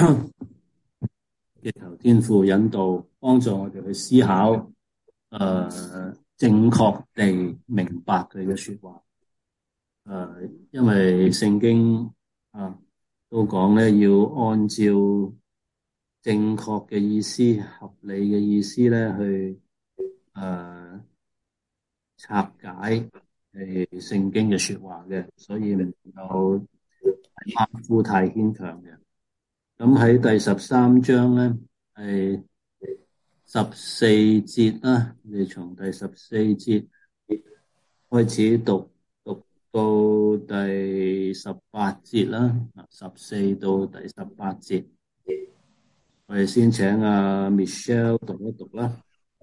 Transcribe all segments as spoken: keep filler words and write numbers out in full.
嘅求天父引導，幫助我哋去思考，誒、呃，正確地明白佢嘅說話。誒、呃，因為聖經啊都講咧，要按照正確嘅意思、合理嘅意思咧去誒、呃、拆解誒聖經嘅說話嘅，所以唔能夠太馬虎、太牽強嘅。咁喺第十三章咧，係十四節啦，你從第十四節開始讀，讀到第十八節啦，十四到第十八節，我哋先請阿 Michelle 讀一讀啦。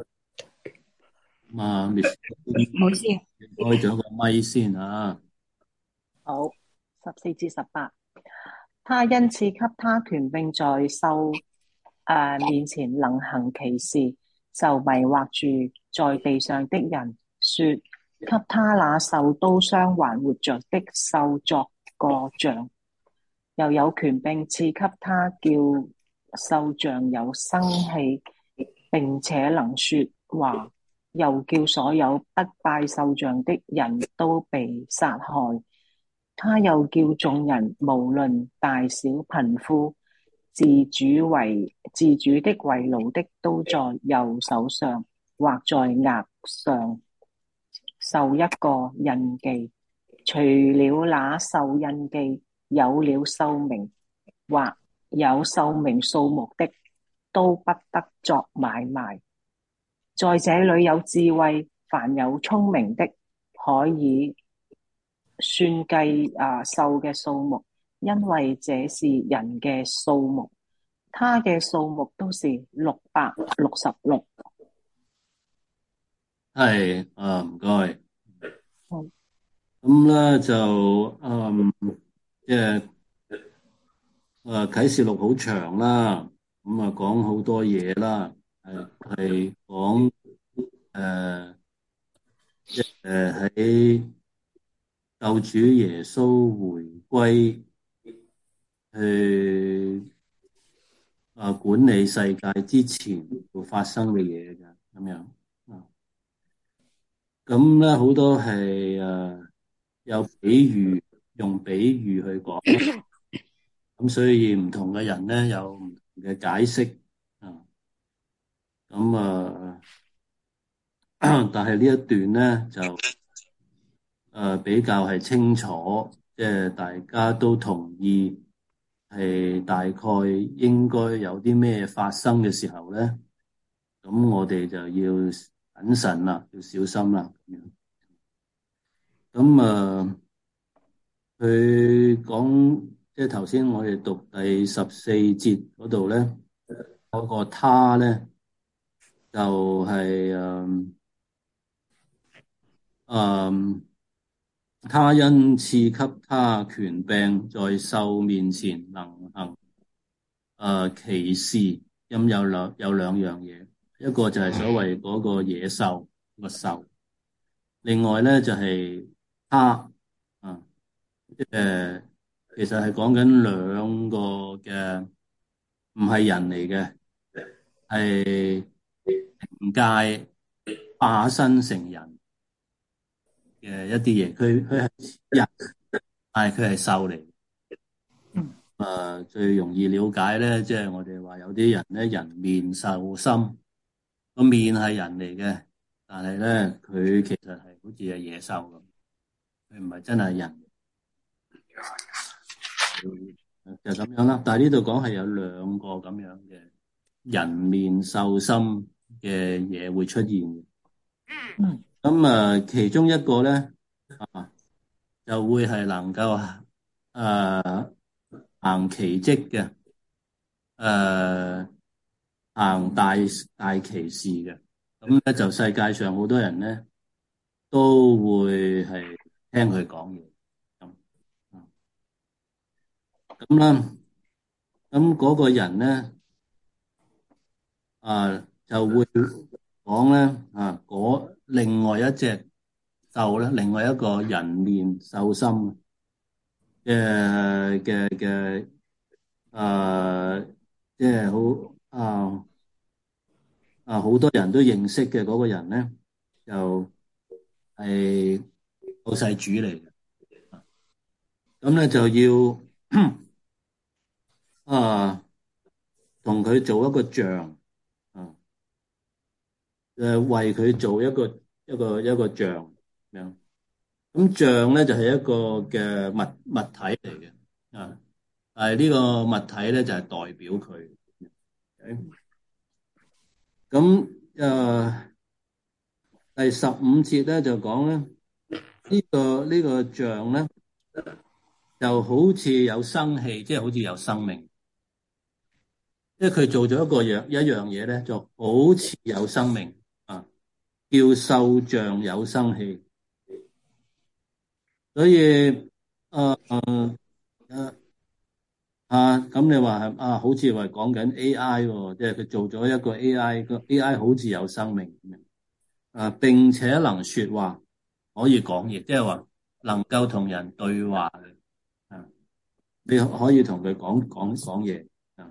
咁啊，Michelle 唔好意思， 開咗個咪先啊。 好，十四至十八，他因賜給他權柄在獸誒面前能行奇事，就迷惑住在地上的人，說給他那受刀傷還活着的獸作個像，又有權柄賜給他叫獸像有生氣，並且能說話，又叫所有不拜獸像的人都被殺害。他又叫眾人無論大小貧富，自主為自主的為奴的，都在右手上或在額上受一個印記。除了那受印記有了獸名或有獸名數目的，都不得作買賣。在這裏有智慧，凡有聰明的，可以算計啊獸嘅數目，因為這是人嘅數目，他嘅數目都是六百六十六。 係啊，唔該。 嗯咁咧就嗯，即係誒啟示錄好長啦，咁啊講好多嘢啦，係係講誒即係喺救主耶穌回歸去啊管理世界之前會發生嘅嘢㗎，咁樣啊，咁咧好多係誒有比喻，用比喻去講啦，咁所以唔同嘅人咧有唔同嘅解釋啊，咁啊，但係呢一段咧就誒、呃、比較係清楚，即係大家都同意係大概應該有啲咩發生嘅時候咧，咁我哋就要謹慎啦，要小心啦咁樣。咁啊，佢講即係頭先我哋讀第十四節嗰度咧，嗰、嗰個他咧就係誒誒，他因賜給他權柄，在獸面前能行誒、呃、奇事。咁有兩有兩樣嘢，一個就係所謂嗰個野獸個獸，另外咧就係他啊，誒、呃，其實係講緊兩個嘅，唔係人嚟嘅，係靈界化身成人嘅一啲嘢。佢佢係人，但係佢係獸嚟。 嗯誒、呃，最容易了解咧，即係我哋話有啲人咧，人面獸心，個面係人嚟嘅，但係咧佢其實係好似係野獸咁，佢唔係真係人。就咁樣啦。但係呢度講係有兩個咁樣嘅人面獸心嘅嘢會出現嘅。 嗯咁啊，其中一個咧啊，就會係能夠誒行奇蹟嘅，誒行大大奇事嘅。咁咧就世界上好多人咧都會係聽佢講嘢咁。咁啦，咁嗰個人咧啊就會講咧啊，嗰另外一隻獸咧，另外一個人面獸心嘅嘅嘅誒，即係好啊啊，好多人都認識嘅嗰個人咧，就係救世主嚟嘅。咁咧就要啊，同佢做一個像啊，誒為佢做一個一個一個像咁樣。咁像咧就係一個嘅物物體嚟嘅啊，但係呢個物體咧就係代表佢。咁誒第十五節咧就講咧呢個呢個像咧就好似有生氣，即係好似有生命。即係佢做咗一個樣一樣嘢咧，就好似有生命啊，叫獸像有生氣。所以誒誒誒啊，咁你話係啊，好似話講緊 A I 喎，即係佢做咗一個 A I，個 A I 好似有生命咁樣啊，並且能說話，可以講嘢，即係話能夠同人對話嘅啊，你可以同佢講講講嘢啊。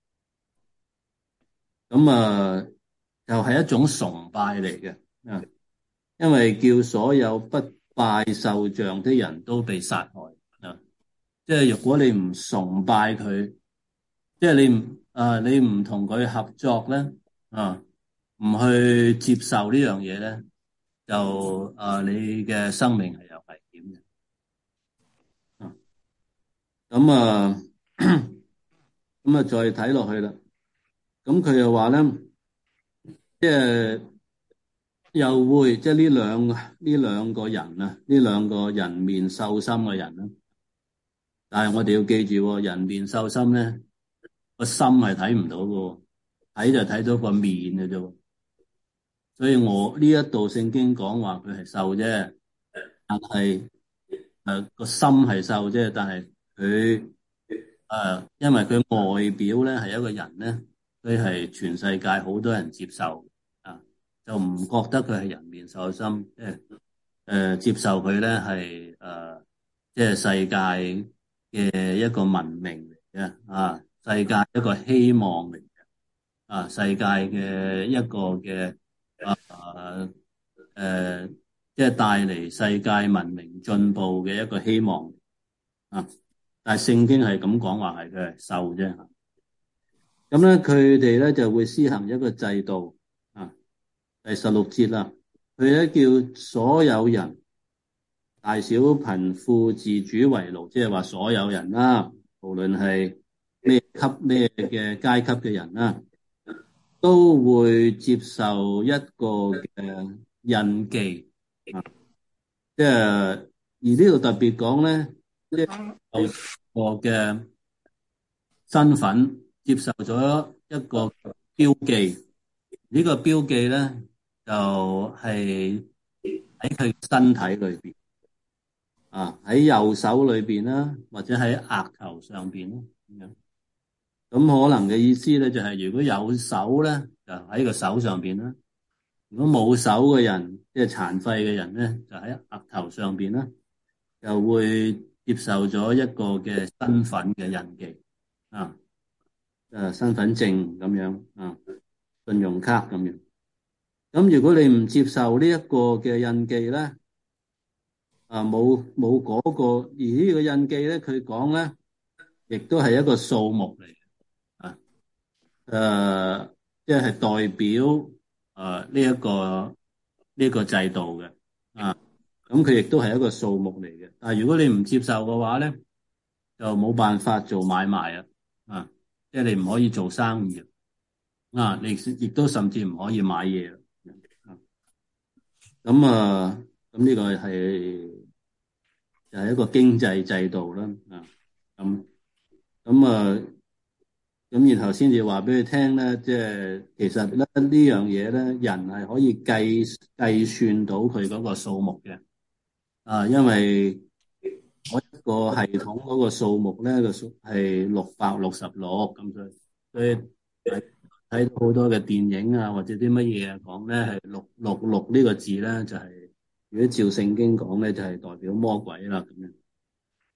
咁啊，又係一種崇拜嚟嘅啊，因為叫所有不拜獸像的人都被殺害啊。即係如果你唔崇拜佢，即係你唔啊，你唔同佢合作咧啊，唔去接受呢樣嘢咧，就啊你嘅生命係有危險嘅啊。咁啊，咁啊再睇落去啦。咁佢又話咧，即係又會即係呢兩呢兩個人啊，呢兩個人面獸心嘅人啦。但係我哋要記住喎，人面獸心咧，個心係睇唔到嘅，睇就睇到個面嘅啫。所以我呢一度聖經講話佢係獸啫，但係誒個心係獸啫，但係佢誒因為佢外表咧係一個人咧，所以係全世界好多人接受啊，就唔覺得佢係人面獸心，即係誒接受佢咧係誒即係世界嘅一個文明嚟嘅啊，世界一個希望嚟嘅啊，世界嘅一個嘅啊誒，即係帶嚟世界文明進步嘅一個希望啊。但係聖經係咁講話係佢係獸啫。咁咧佢哋咧就會施行一個制度啊。第十六節啦，佢咧叫所有人大小貧富自主為奴，即係話所有人啦，無論係咩級咩嘅階級嘅人啦，都會接受一個嘅印記啊。即係而呢度特別講咧，即係有個嘅身份接受咗一個標記，呢個標記咧就係喺佢身體裏邊啊，喺右手裏邊啦，或者喺額頭上邊啦咁樣。咁可能嘅意思咧就係如果有手咧，就喺個手上邊啦；如果冇手嘅人，即係殘廢嘅人咧，就喺額頭上邊啦，就會接受咗一個嘅身份嘅印記啊，誒，身份證咁樣啊，信用卡咁樣。咁如果你唔接受呢一個嘅印記咧，啊冇冇嗰個，而呢個印記咧，佢講咧，亦都係一個數目嚟嘅啊，誒，即係代表誒呢一個呢個制度嘅啊，咁佢亦都係一個數目嚟嘅。但係如果你唔接受嘅話咧，就冇辦法做買賣啊，啊，即係你唔可以做生意啊，你亦都甚至唔可以買嘢啊。咁啊，咁呢個係就係一個經濟制度啦，啊，咁咁啊，咁然後先至話俾佢聽咧，即係其實咧呢樣嘢咧，人係可以計計算到佢嗰個數目嘅，啊，因為我一個系統嗰個數目咧個數係六百六十六咁，所以所以睇睇到好多嘅電影啊或者啲乜嘢啊講咧係六六六呢個字咧就係、是、如果照聖經講咧就係、是、代表魔鬼啦咁樣。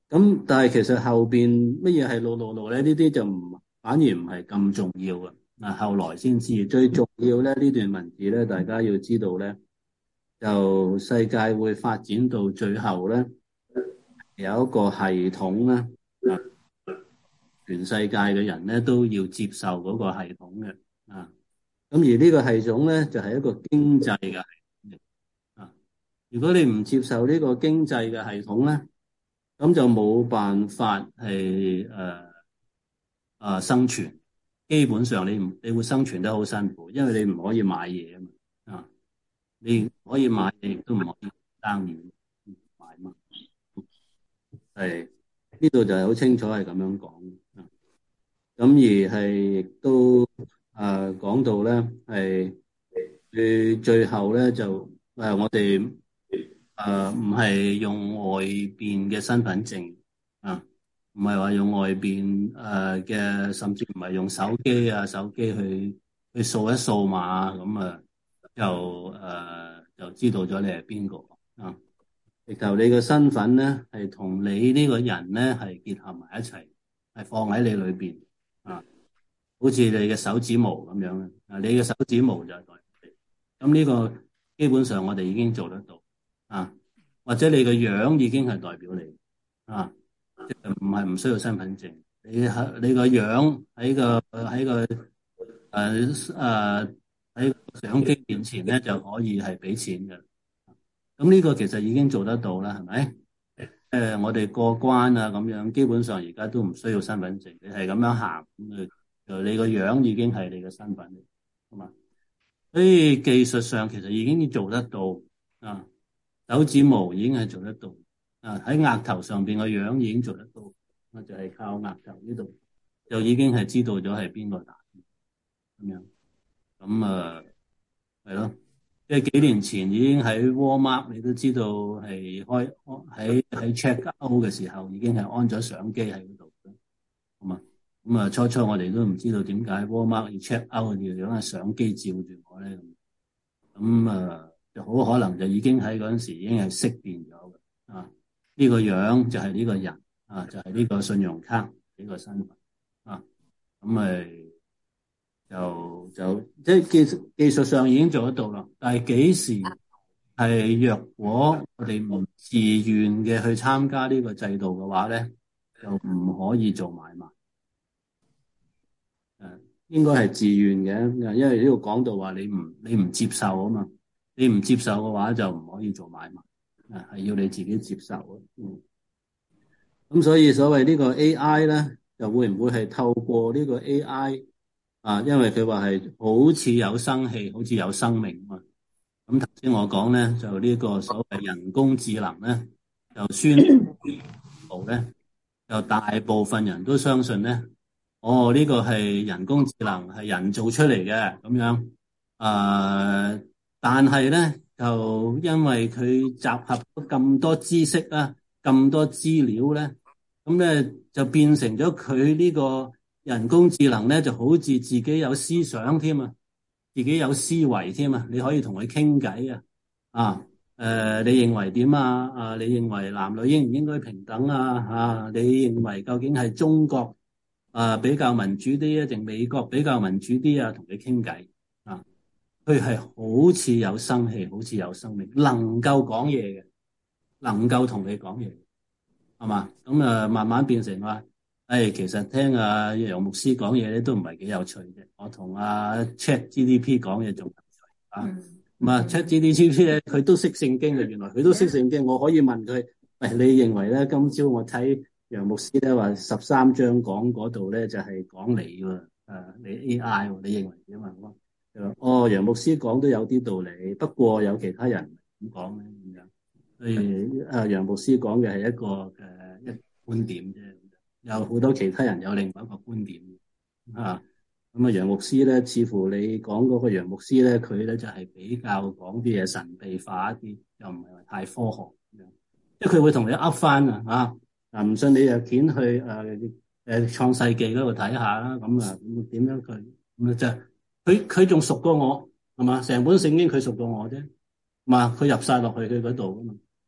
咁但係其實後邊乜嘢係六六六咧？呢啲就唔反而唔係咁重要嘅。嗱，後來先知最重要咧，呢段文字咧，大家要知道咧，就世界會發展到最後咧，有一個系統咧，啊，全世界嘅人咧都要接受嗰個系統嘅。啊，咁而呢個系統咧就係一個經濟嘅系統嚟。啊，如果你唔接受呢個經濟嘅系統咧，咁就冇辦法係誒誒生存。基本上你唔你會生存得好辛苦，因為你唔可以買嘢啊嘛。啊，你唔可以買嘢，亦都唔可以生意買嘛。係呢度就係好清楚係咁樣講。啊，咁而係亦都誒講到咧係最最後咧就誒、呃、我哋誒唔係用外邊嘅身份證啊。唔係話用外邊誒嘅，甚至唔係用手機啊，手機去去掃一掃碼咁啊，就誒、呃、就知道咗你係邊個啊。直頭你嘅身份咧係同你呢個人咧係結合埋一齊，係放喺你裏邊啊，好似你嘅手指模咁樣啊。你嘅手指模就係代表你，咁呢個基本上我哋已經做得到啊，或者你嘅樣已經係代表你啊。唔係唔需要身份證，你喺你個樣喺個喺個誒誒喺個相機面前咧就可以係俾錢嘅。咁呢個其實已經做得到啦，係咪？誒、呃，我哋過關啊咁樣，基本上而家都唔需要身份證，你係咁樣行咁就你個樣已經係你嘅身份嚟，係嘛？所以技術上其實已經做得到啊，手指模已經係做得到啊，喺額頭上邊個樣已經做得到。我就係靠額頭呢度，就已經係知道咗係邊個打咁樣。咁啊，係咯，即係幾年前已經喺 Walmart，你都知道係開喺喺 check out 嘅時候已經係安咗相機喺嗰度嘅，係嘛？咁啊，初初我哋都唔知道點解 Walmart 要 check out 嘅樣係相機照住我咧。咁啊，就好可能就已經喺嗰陣時已經係識別咗嘅啊。呢個樣就係呢個人。啊，就係、是、呢個信用卡呢個身份啊，咁咪就就即係技術技術上已經做得到啦。但係幾時係若果我哋唔自願嘅去參加呢個制度嘅話咧，就唔可以做買賣。誒、啊，應該係自願嘅，因為呢度講到話你唔你唔接受啊嘛，你唔接受嘅話就唔可以做買賣，啊係要你自己接受嘅。嗯。咁所以所謂呢個 A I 咧，就會唔會係透過呢個 A I 啊？因為佢話係好似有生氣，好似有生命啊。咁頭先我講咧，就呢個所謂人工智能咧，就宣佈咧，就大部分人都相信咧，哦呢個係人工智能係人做出嚟嘅咁樣。啊，但係咧就因為佢集合咗咁多知識啊，咁多資料咧。咁咧就變成咗佢呢個人工智能咧，就好似自己有思想添啊，自己有思維添啊，你可以同佢傾偈啊，啊，誒、呃，你認為點啊？啊，你認為男女應唔應該平等啊？啊，你認為究竟係中國啊比較民主啲啊，定美國比較民主啲啊？同佢傾偈啊，佢係好似有生氣，好似有生命，能夠講嘢嘅，能夠同你講嘢。係嘛？咁啊，慢慢變成話，誒、哎，其實聽阿楊牧師講嘢咧，都唔係幾有趣嘅。我同阿 Chat G D P 講嘢仲有趣啊！咁啊，Chat G D P 咧，佢都識聖經嘅，原來佢都識聖經。我可以問佢，喂，你認為咧？今朝我睇楊牧師咧話十三章講嗰度咧，就係、是、講你喎，誒、啊，你 A I，你認為點啊？佢話，哦，楊牧師講都有啲道理，不過有其他人點講咧？咁樣。所以啊，楊牧師講嘅係一個誒一個觀點啫，有好多其他人有另外一個觀點啊。咁啊，楊牧師咧，似乎你講嗰個楊牧師咧，佢咧就係比較講啲嘢神秘化一啲，又唔係話太科學咁樣。即係佢會同你噏翻啊，啊嗱，唔信你就掀去誒誒創世記嗰度睇下啦。咁啊，點樣佢咁啊？就佢佢仲熟過我係嘛？成本聖經佢熟過我啫，嘛佢入晒落去佢嗰度啊嘛。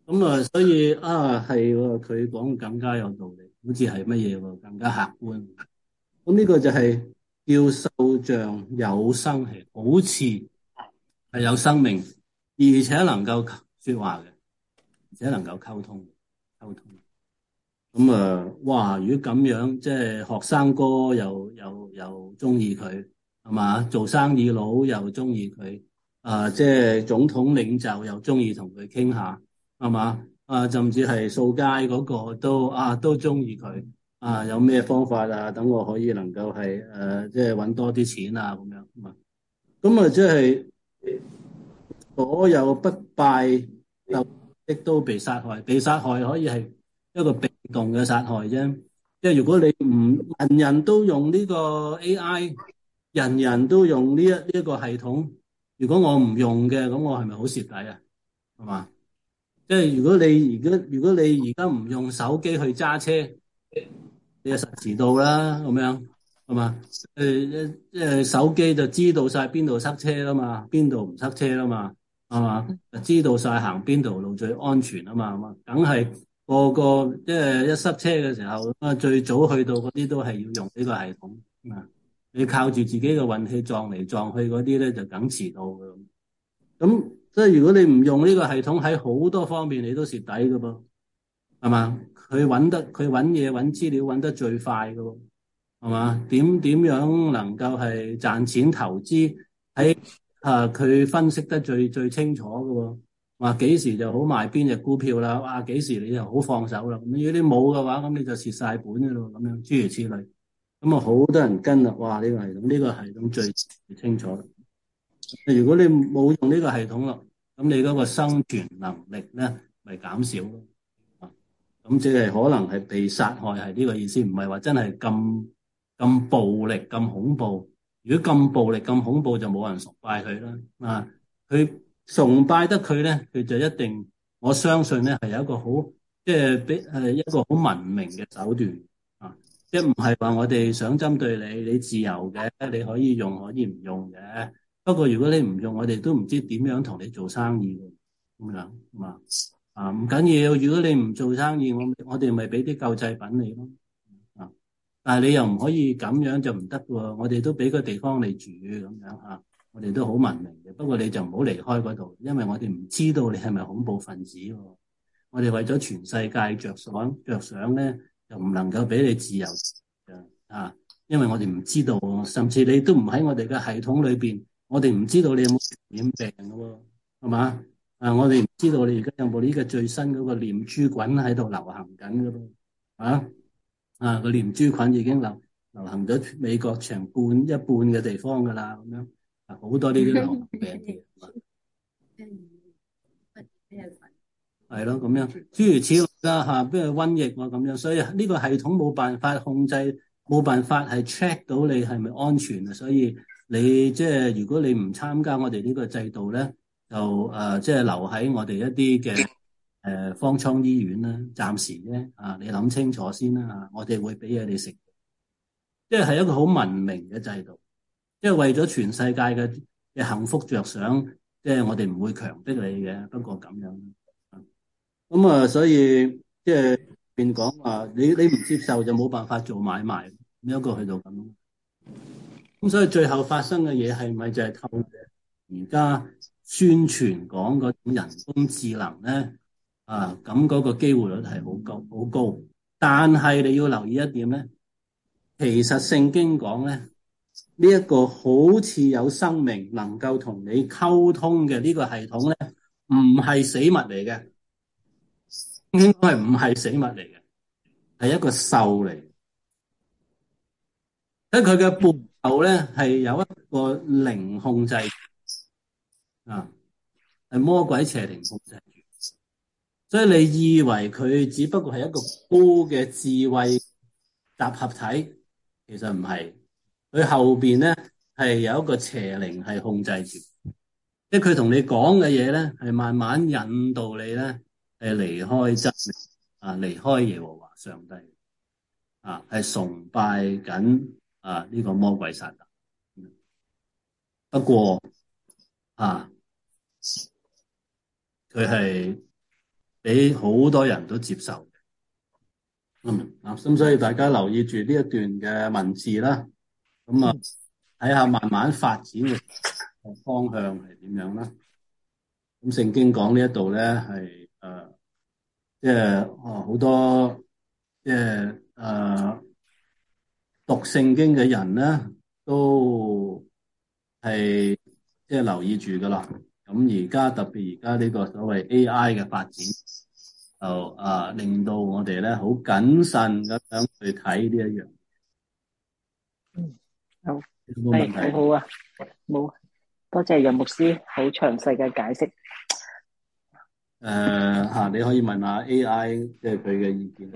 咁啊，所以啊，係喎，佢講更加有道理，好似係乜嘢喎，更加客觀。咁呢個就係叫獸像有生氣，好似係有生命，而且能夠說話嘅，而且能夠溝通，溝通。咁啊，哇！如果咁樣，即係學生哥又又又中意佢，係嘛？做生意佬又中意佢，啊，即係總統領袖又中意同佢傾下，係嘛？啊，甚至係掃街嗰個都啊都中意佢，啊，有咩方法啊？等我可以能夠係誒，即係搵多啲錢啊，咁樣啊。咁啊，即係所有不拜就的都被殺害，被殺害可以係一個被動嘅殺害啫。即係如果你唔人人都用呢個 A I，人人都用呢一呢一個系統，如果我唔用嘅，咁我係咪好蝕底啊？係嘛？即係如果你而家如果你而家唔用手機去揸車，你就實遲到啦，咁樣係嘛？誒誒，手機就知道晒邊度塞車啦嘛，邊度唔塞車啦嘛，係嘛？就知道晒行邊條路最安全啊嘛，係嘛？梗係個個即係一塞車嘅時候，啊最早去到嗰啲都係要用呢個系統啊。你靠住自己嘅運氣撞嚟撞去嗰啲咧，就梗遲到嘅。咁即係如果你唔用呢個系統，喺好多方面你都蝕底㗎噃。係嘛？佢揾得佢揾嘢揾資料揾得最快嘅喎，係嘛？點點樣能夠係賺錢投資喺啊？佢分析得最最清楚嘅喎，話幾時就好賣邊隻股票啦？哇！幾時你就好放手啦？咁如果你冇嘅話，咁你就蝕晒本嘅咯，咁樣諸如此類。咁啊，好多人跟啦，哇！呢個系統呢個系統最最清楚。如果你冇用呢個系統咯，咁你嗰個生存能力咧，咪減少咯。咁即係可能係被殺害，係呢個意思，唔係話真係咁咁暴力咁恐怖。如果咁暴力咁恐怖，就冇人崇拜佢啦。啊，佢崇拜得佢咧，佢就一定，我相信咧係有一個好，即係比係一個好文明嘅手段啊，即係唔係話我哋想針對你，你自由嘅，你可以用可以唔用嘅。不過如果你唔用，我哋都唔知點樣同你做生意嘅咁樣嘛。啊，唔緊要，如果你唔做生意，我我哋咪俾啲救濟品你咯。啊，但係你又唔可以咁樣就唔得喎。我哋都俾個地方你住咁樣吓，我哋都好文明嘅。不過你就唔好離開嗰度，因為我哋唔知道你係咪恐怖分子喎。我哋為咗全世界着想着想咧，就唔能夠俾你自由嘅啊，因為我哋唔知道，甚至你都唔喺我哋嘅系統裏邊，我哋唔知道你有冇傳染病嘅喎，係嘛？啊！我哋唔知道你而家有冇呢個最新嗰個念珠菌喺度流行緊噶噃，啊啊個念珠菌已經流流行咗美國成半一半嘅地方噶啦，咁樣啊好多呢啲流行病嘅，係咯咁樣，諸如此類啦嚇，譬如瘟疫喎咁樣，所以呢個系統冇辦法控制，冇辦法係 check 到你係咪安全啊，所以你即係如果你唔參加我哋呢個制度咧。就誒，即係留喺我哋一啲嘅誒方艙醫院啦，暫時咧啊，你諗清楚先啦嚇，我哋會俾嘢你食，即係係一個好文明嘅制度，即係為咗全世界嘅嘅幸福着想，即係我哋唔會強迫你嘅，不過咁樣。咁啊，所以即係邊講話，你你唔接受就冇辦法做買賣，一個去到咁。咁所以最後發生嘅嘢係咪就係透過而家宣傳講嗰種人工智能咧？啊，咁嗰個機會率係好高好高。但係你要留意一點咧，其實聖經講咧，呢一個好似有生命能夠同你溝通嘅呢個系統咧，唔係死物嚟嘅，應該係唔係死物嚟嘅，係一個獸嚟。喺佢嘅背後咧，係有一個靈控制啊，係魔鬼邪靈控制住。所以你以為佢只不過係一個高嘅智慧集合體，其實唔係。佢後邊咧係有一個邪靈係控制住，即係佢同你講嘅嘢咧，係慢慢引導你咧係離開真理啊，離開耶和華上帝啊，係崇拜緊啊呢個魔鬼撒旦。不過啊，佢係 俾好多人都接受。嗯，啊，咁所以大家留意住呢一段嘅文字啦，咁啊睇下慢慢發展嘅方向係點樣啦。咁聖經講呢一度咧係誒，即係哦好多即係誒讀聖經嘅人咧都係即係留意住噶啦。咁而家特別而家呢個所謂 A I 嘅發展，就啊令到我哋咧好謹慎咁樣去睇呢一樣。 嗯，好， 有冇問係題？ 好好啊，冇，多謝楊牧師好詳細嘅解釋。 誒嚇，你可以問下 A I，即係佢嘅意見。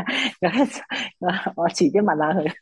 我遲啲問下佢。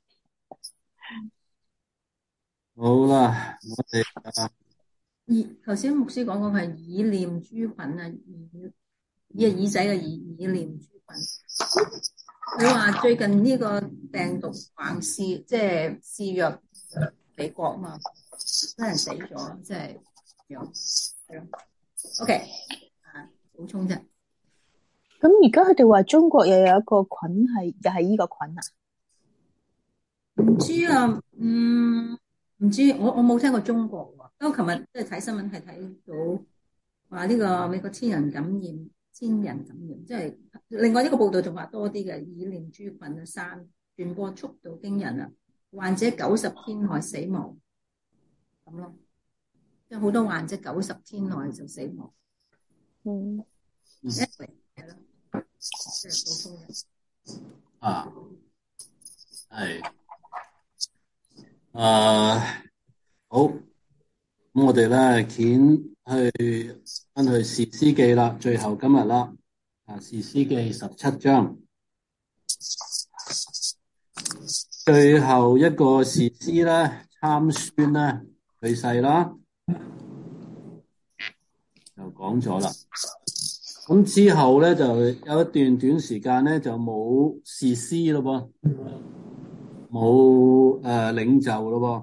好啦，我哋啊以頭先牧師講嗰個係以念珠菌啊，以以耳仔嘅以以念珠菌。佢話最近呢個病毒橫肆，即係肆虐美國嘛，有人死咗，即係樣係咯。OK，啊，補充啫。 咁而家佢哋話中國又有一個菌係又係呢個菌啊？ 唔知啊，嗯，唔知，我我冇聽過中國喎。不過琴日即係睇新聞係睇到話呢個美國千人感染，千人感染，即係另外一個報道仲話多啲嘅，以念珠菌嘅山傳播速度驚人啊！患者九十天內死亡咁咯，即係好多患者九十天內就死亡。 嗯， 係咯，即係普通人啊，係啊，好，咁我哋咧卷去翻去士師記啦，最後今日啦，啊士師記十七章，最後一個士師咧參孫咧去世啦，就講咗啦。咁之後咧就有一段短時間咧就冇士師咯噃，冇誒、呃、領袖咯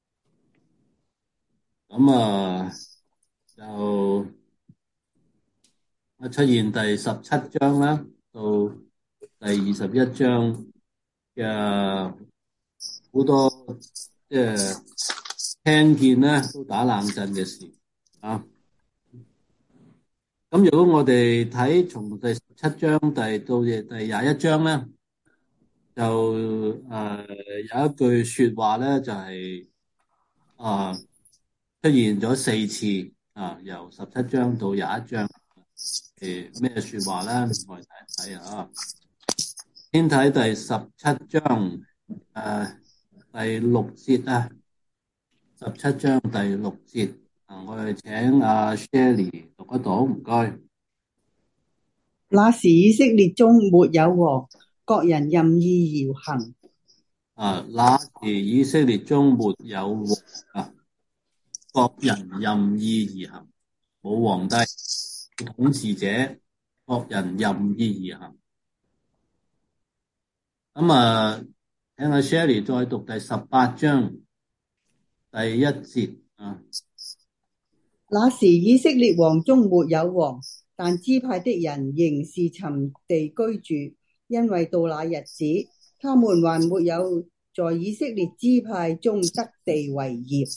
噃，咁啊就啊出現第十七章啦，到第二十一章嘅好多即係聽見咧都打冷震嘅事啊。咁如果我哋睇從第十七章第到第廿一章咧，就誒、呃、有一句說話咧，就係、是、啊出現咗四次啊，由十七章到廿一章，誒咩說話咧？我哋睇一睇啊。先睇第十七章誒、呃、第六節啊，十七章第六節啊，我哋請阿 Shelly 讀一讀，唔該。 那時以色列中沒有王，各人任意而行。 啊，那時以色列中沒有王啊，各人任意而行，冇皇帝，統治者，各人任意而行。咁啊，請阿 Shelly 再讀第十八章第一節啊。 那時以色列王中沒有王，但支派的人仍是尋地居住，因為到那日子，他們還沒有在以色列支派中得地為業。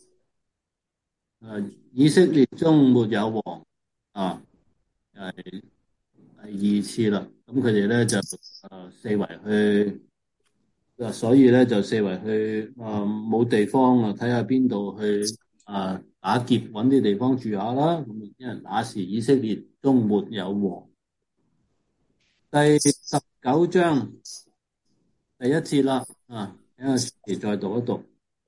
誒，以色列中沒有王啊，係第二次啦。咁佢哋咧就誒、呃、四圍去，所以咧就四圍去誒冇、呃、地方啊，睇下邊度去啊、呃、打劫，搵啲地方住下啦。咁因為那時以色列中沒有王。第十九章第一節啦，啊，等陣時再讀一讀。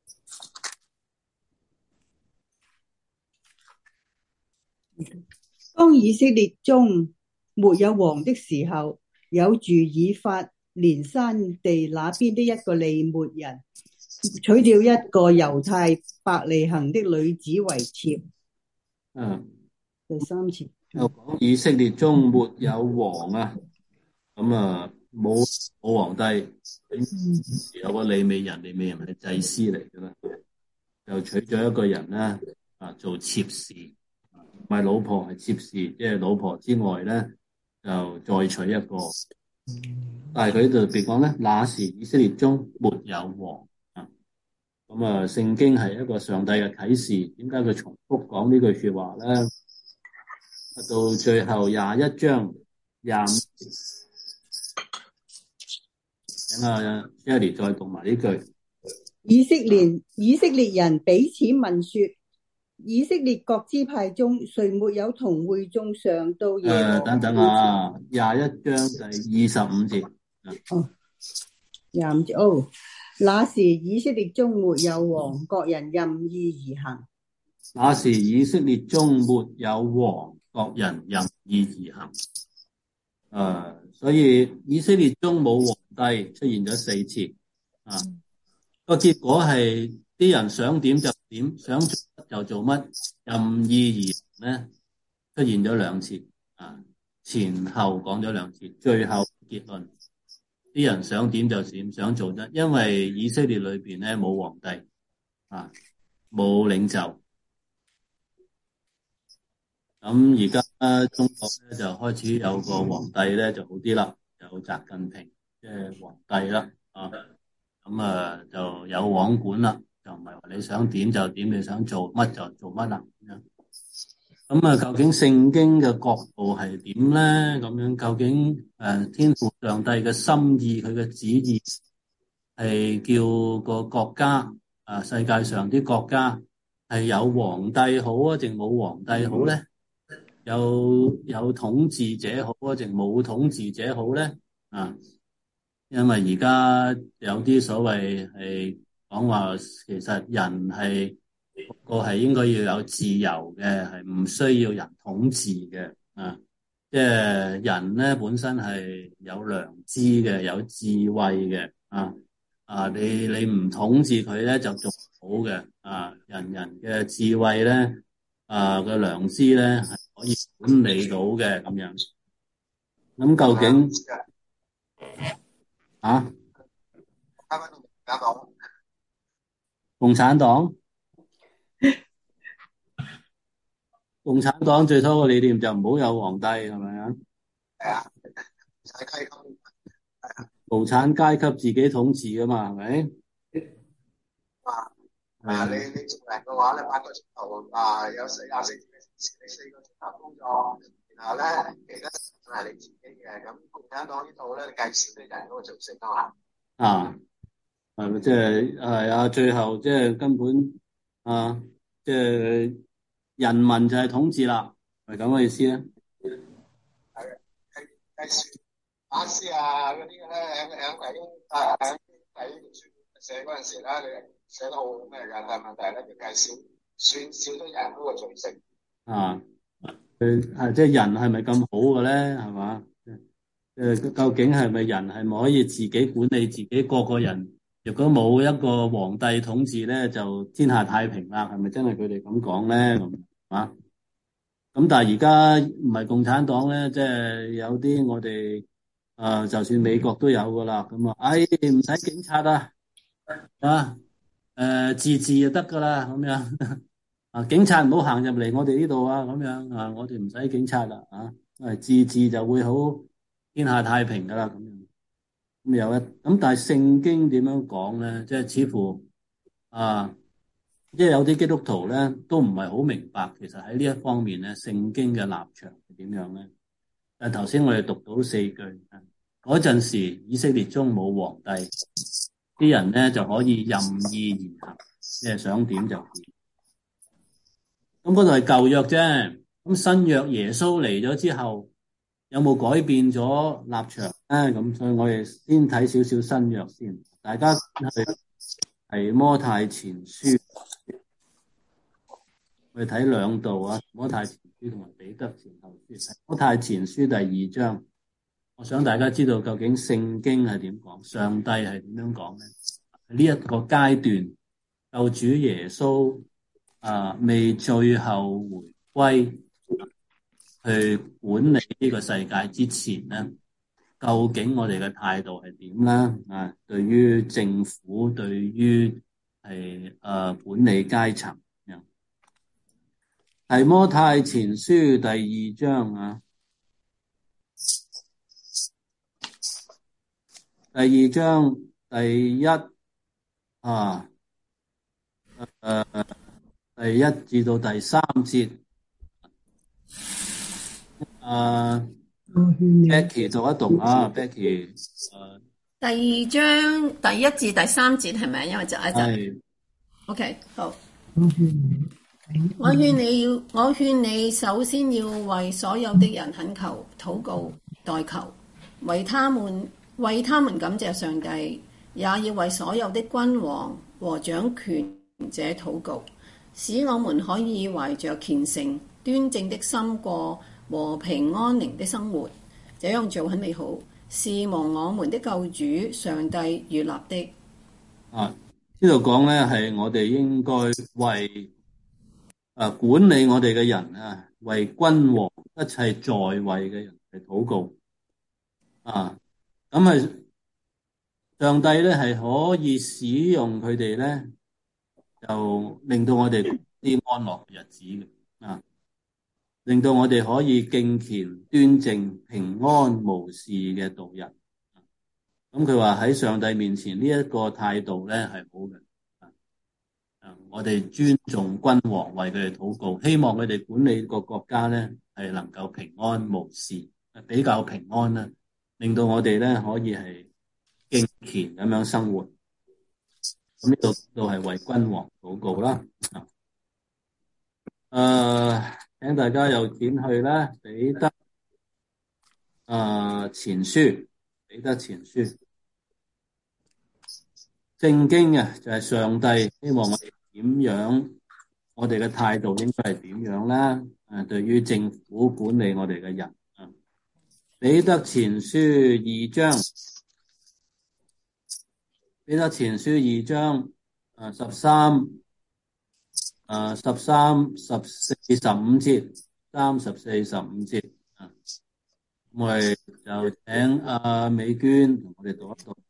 當以色列中沒有王的時候，有住以法蓮山地那邊的一個利末人，娶了一個猶太伯利恆的女子為妾。 嗯， 第三節又講以色列中沒有王啊，咁啊冇冇皇帝，咁有個利未人，利未人係祭司嚟噶啦，就娶咗一個人咧啊做妾侍。 係老婆係妾侍，即係老婆之外咧就再娶一個。但係佢就別講咧，那時以色列中沒有王啊。咁啊，聖經係一個上帝嘅啟示，點解佢重複講呢句說話咧？到最後廿一章廿五節，請阿 Jenny 再讀埋呢句。 以色列以色列人彼此問說：以色列各支派中，誰沒有同會眾上到耶和華？ 誒，等等啊，廿一章第二十五節。 哦，廿五節哦。那時以色列中沒有王，各人任意而行。 那時以色列中沒有王，各人任意而行。誒、呃，所以以色列中冇皇帝出現咗四次。啊，個結果係啲人想點就點，想做乜就做乜，任意而行咧，出現咗兩次。啊，前後講咗兩次，最後結論，啲人想點就點，想做得，因為以色列裏邊咧冇皇帝，啊，冇領袖。咁而家中國咧就開始有個皇帝咧就好啲啦，有習近平即係皇帝啦，啊，咁啊就有王管啦，就唔係話你想點就點，你想做乜就做乜啦咁樣。咁啊，究竟聖經嘅角度係點咧？咁樣究竟誒、呃、天父上帝嘅心意，佢嘅旨意係叫個國家啊、呃，世界上啲國家係有皇帝好啊，定冇皇帝好咧？有有統治者好啊，定冇統治者好咧？啊，因為而家有啲所謂係講話，其實人係個係應該要有自由嘅，係唔需要人統治嘅。啊，即係人咧本身係有良知嘅，有智慧嘅。啊啊，你你唔統治佢咧就仲好嘅。啊，人人嘅智慧咧，啊嘅良知咧係可以管理到嘅咁樣。咁究竟啊？共產黨，共產黨最初個理念就唔好有皇帝，係咪啊？係啊，無產階級自己統治噶嘛，係咪？啊，啊，你你做人嘅話咧，八個鐘頭啊，有四廿四四四個鐘頭工作，然後咧其他係你自己嘅。咁共產黨呢度咧，計少啲人嗰個造成啊。啊。係咪即係係啊？最後即係根本啊，即係人民就係統治啦，係咁嘅意思咧。係計計算馬斯啊嗰啲咧，喺喺喺啊喺喺寫嗰陣時咧，你寫得好咩㗎？但係問題咧，就計少算少咗人嗰個罪成啊。佢係即係人係咪咁好嘅咧？係嘛？誒，究竟係咪人係咪可以自己管理自己個個人？如果冇一個皇帝統治咧，就天下太平啦，係咪真係佢哋咁講咧？咁啊？咁但係而家唔係共產黨咧，即係有啲我哋誒，就算美國都有噶啦。咁啊，哎，唔使警察啊，啊，誒，自治就得噶啦，咁樣啊，警察唔好行入嚟我哋呢度啊，咁樣啊，我哋唔使警察啦，啊，誒，自治就會好天下太平噶啦，咁樣。咁有一咁，但係聖經點樣講咧？即係似乎啊，即係有啲基督徒咧都唔係好明白，其實喺呢一方面咧，聖經嘅立場係點樣咧？誒，頭先我哋讀到四句，嗰陣時以色列中冇皇帝，啲人咧就可以任意而行，即係想點就點。咁嗰度係舊約啫，咁新約耶穌嚟咗之後，有冇改變咗立場咧？咁所以我哋先睇少少新約先。大家去係摩太前書，我哋睇兩度啊。摩太前書同埋彼得前後書。摩太前書第二章，我想大家知道究竟聖經係點講，上帝係點樣講咧？呢一個階段，救主耶穌啊未最後回歸去管理呢個世界之前咧，究竟我哋嘅態度係點啦？啊，對於政府，對於係誒管理階層， 提摩太前書第二章啊，第二章第一啊，誒、第一至到第三節，啊我勸你， ，Becky 讀一讀啊，Becky，誒， 第二章第一至第三節係咪？因為就一陣。 係 OK，好。 我勸你， 我勸你要，我勸你首先要為所有的人懇求、禱告、代求，為他們為他們感謝上帝，也要為所有的君王和掌權者禱告，使我們可以懷着虔誠、端正的心過和平安寧的生活。這樣做很美好，是蒙我們的救主上帝悅納的。 啊，呢度講咧係我哋應該為啊管理我哋嘅人啊，為君王一切在位嘅人嚟禱告啊，咁係上帝咧係可以使用佢哋咧，就令到我哋啲安樂嘅日子嘅啊，令到我哋可以敬虔、端正、平安無事嘅度日。咁佢話喺上帝面前呢一個態度咧係好嘅。啊，我哋尊重君王，為佢哋禱告，希望佢哋管理個國家咧係能夠平安無事，比較平安啦，令到我哋咧可以係敬虔咁樣生活。咁呢度都係為君王禱告啦。誒、呃，請大家又點去咧？彼得誒、呃、前書，彼得前書，聖經啊，就係上帝希望我哋點樣，我哋嘅態度應該係點樣啦？誒，對於政府管理我哋嘅人啊，彼得前書二章，彼得前書二章誒十三誒十三十四十五節，三十四十五節啊，我哋就請阿美娟同我哋讀一讀。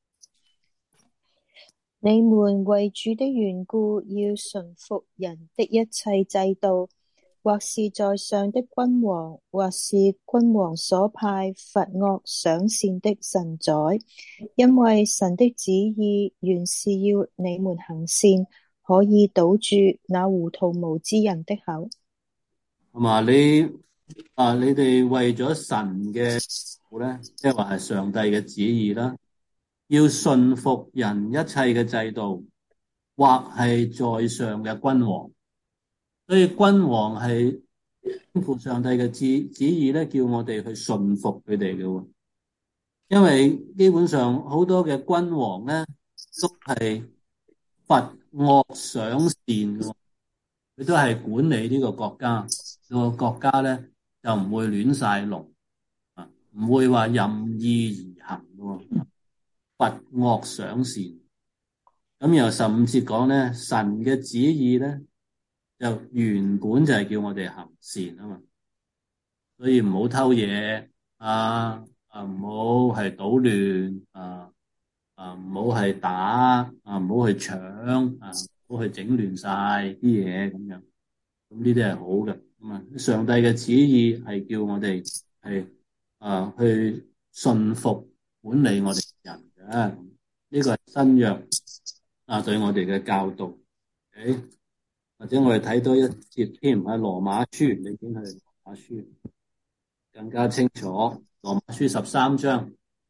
你們為主的緣故，要順服人的一切制度，或是在上的君王，或是君王所派罰惡賞善的臣宰，因為神的旨意原是要你們行善，可以堵住那糊塗無知人的口。 係嘛？你啊，你哋為咗神嘅咧，即係話係上帝嘅旨意啦，要順服人一切嘅制度，或係在上嘅君王。所以君王係應付上帝嘅旨旨意咧，叫我哋去順服佢哋嘅。因為基本上好多嘅君王咧，都係罰惡賞善嘅，佢都係管理呢個國家，個國家咧就唔會亂晒龍啊，唔會話任意而行嘅，罰惡賞善。咁然後十五節講咧，神嘅旨意咧就原本就係叫我哋行善啊嘛，所以唔好偷嘢啊，啊唔好係搗亂啊，啊唔好係打啊，唔好去搶啊，唔好去整亂晒啲嘢咁樣。咁呢啲係好嘅。咁啊，上帝嘅旨意係叫我哋係啊去順服管理我哋人嘅。呢個係新約啊對我哋嘅教導。Okay? 或者我哋睇多一節添喺羅馬書，你點去羅馬書更加清楚。羅馬書十三章。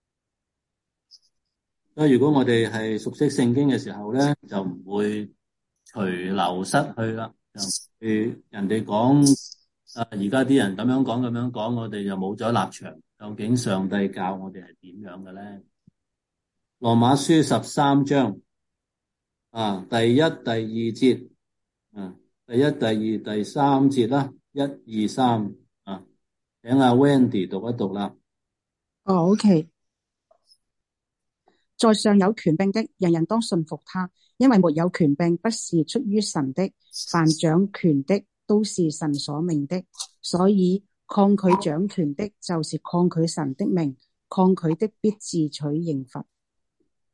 所以如果我哋係熟悉聖經嘅時候咧，就唔會隨流失去啦。就譬如人哋講啊，而家啲人咁樣講咁樣講，我哋就冇咗立場。究竟上帝教我哋係點樣嘅咧？羅馬書十三章啊，第一、第二節啊，第一、第二、第三節啦，一、二、三啊，請阿 Wendy 讀一讀啦。 哦，OK。在上有權柄的，人人當順服他，因為沒有權柄不是出於神的，凡掌權的都是神所命的，所以抗拒掌權的，就是抗拒神的命，抗拒的必自取刑罰。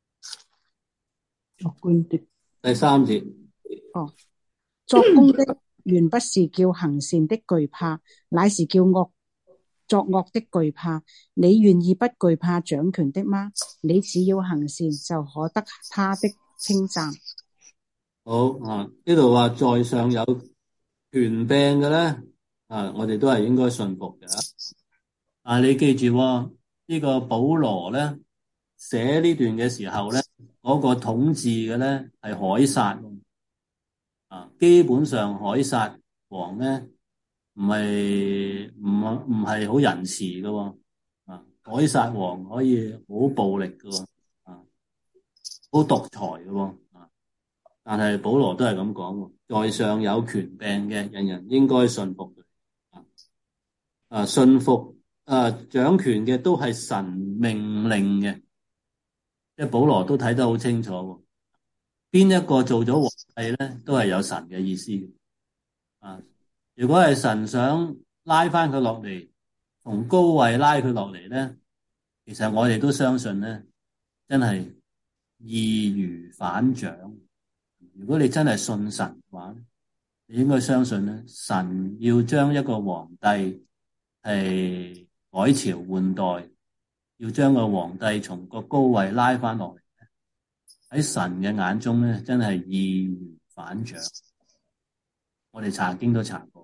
作官的第三節。 哦，作工的原不是叫行善的懼怕，乃是叫惡作惡的懼怕。你願意不懼怕掌權的嗎？你只要行善，就可得他的稱讚。 好啊，呢度話在上有權柄嘅咧，啊，我哋都係應該信服嘅。啊，你記住喎，呢個保羅咧寫呢段嘅時候咧，嗰個統治嘅咧係凱撒。啊，基本上凱撒王咧唔係唔唔係好仁慈嘅喎。啊，凱撒王可以好暴力嘅喎。啊，好獨裁嘅喎。啊，但係保羅都係咁講喎，在上有權柄嘅，人人應該順服佢。啊，啊，順服啊，掌權嘅都係神命令嘅，即係保羅都睇得好清楚喎。邊一個做咗皇帝咧，都係有神嘅意思嘅。啊，如果係神想拉翻佢落嚟，從高位拉佢落嚟咧，其實我哋都相信咧，真係易如反掌。如果你真係信神嘅話，你應該相信咧，神要將一個皇帝係改朝換代，要將個皇帝從個高位拉翻落嚟。喺神嘅眼中咧，真係易如反掌。我哋查經都查過，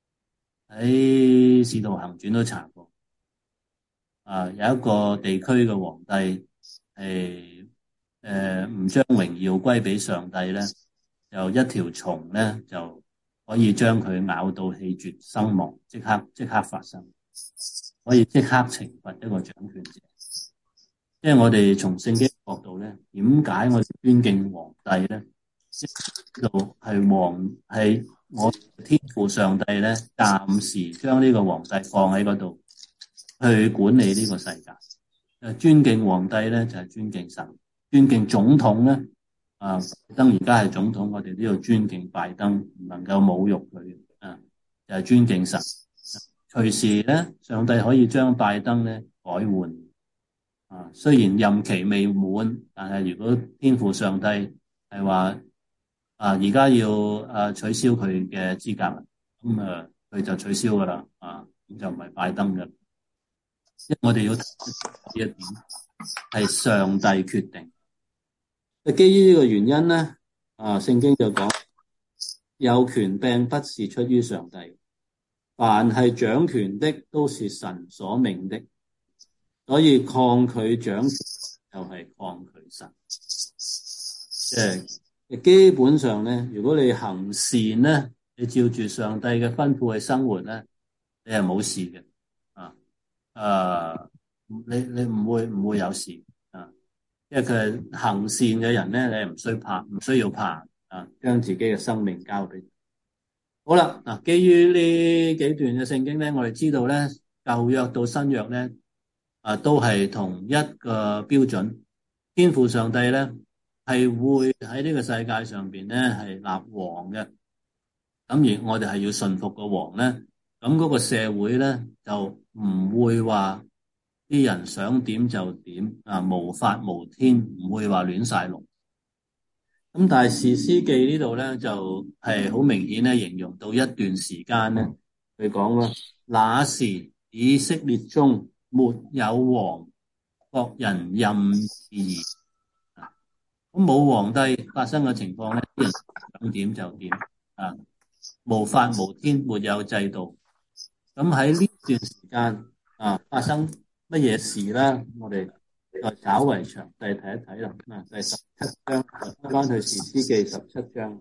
喺使徒行傳都查過。啊，有一個地區嘅皇帝係誒唔將榮耀歸俾上帝咧，就一條蟲咧就可以將佢咬到氣絕身亡，即刻即刻發生，可以即刻懲罰一個掌權者。即係我哋從聖經角度咧，點解我哋尊敬皇帝咧？呢度係皇係我天父上帝咧，暫時將呢個皇帝放喺嗰度去管理呢個世界。誒，尊敬皇帝咧就係尊敬神，尊敬總統咧啊，拜登而家係總統，我哋都要尊敬拜登，唔能夠侮辱佢啊，就係尊敬神。隨時咧，上帝可以將拜登咧改換。啊，雖然任期未滿，但係如果天父上帝係話啊，而家要啊取消佢嘅資格，咁啊佢就取消噶啦，啊咁就唔係拜登嘅，因為我哋要睇呢一點係上帝決定。基於呢個原因咧，啊聖經就講有權柄不是出於上帝，凡係掌權的都是神所命的。所以抗拒掌權就係抗拒神，即係基本上咧，如果你行善咧，你照住上帝嘅吩咐去生活咧，你係冇事嘅。啊，誒，你你唔會唔會有事啊？因為佢係行善嘅人咧，你係唔需怕，唔需要怕啊，將自己嘅生命交俾。好啦，嗱，基於呢幾段嘅聖經咧，我哋知道咧，舊約到新約咧。啊，都係同一個標準，天父上帝咧係會喺呢個世界上邊咧係立王嘅，咁而我哋係要順服個王咧，咁嗰個社會咧就唔會話啲人想點就點啊，無法無天，唔會話亂晒龍。咁但係士師記呢度咧就係好明顯咧形容到一段時間咧，佢講啦，那時以色列中沒有王，各人任意而啊，咁冇皇帝發生嘅情況咧，啲人想點就點啊，無法無天，沒有制度。咁喺呢段時間啊，發生乜嘢事咧？我哋再稍為詳細睇一睇啦。嗱，第十七章，翻翻去士師記十七章。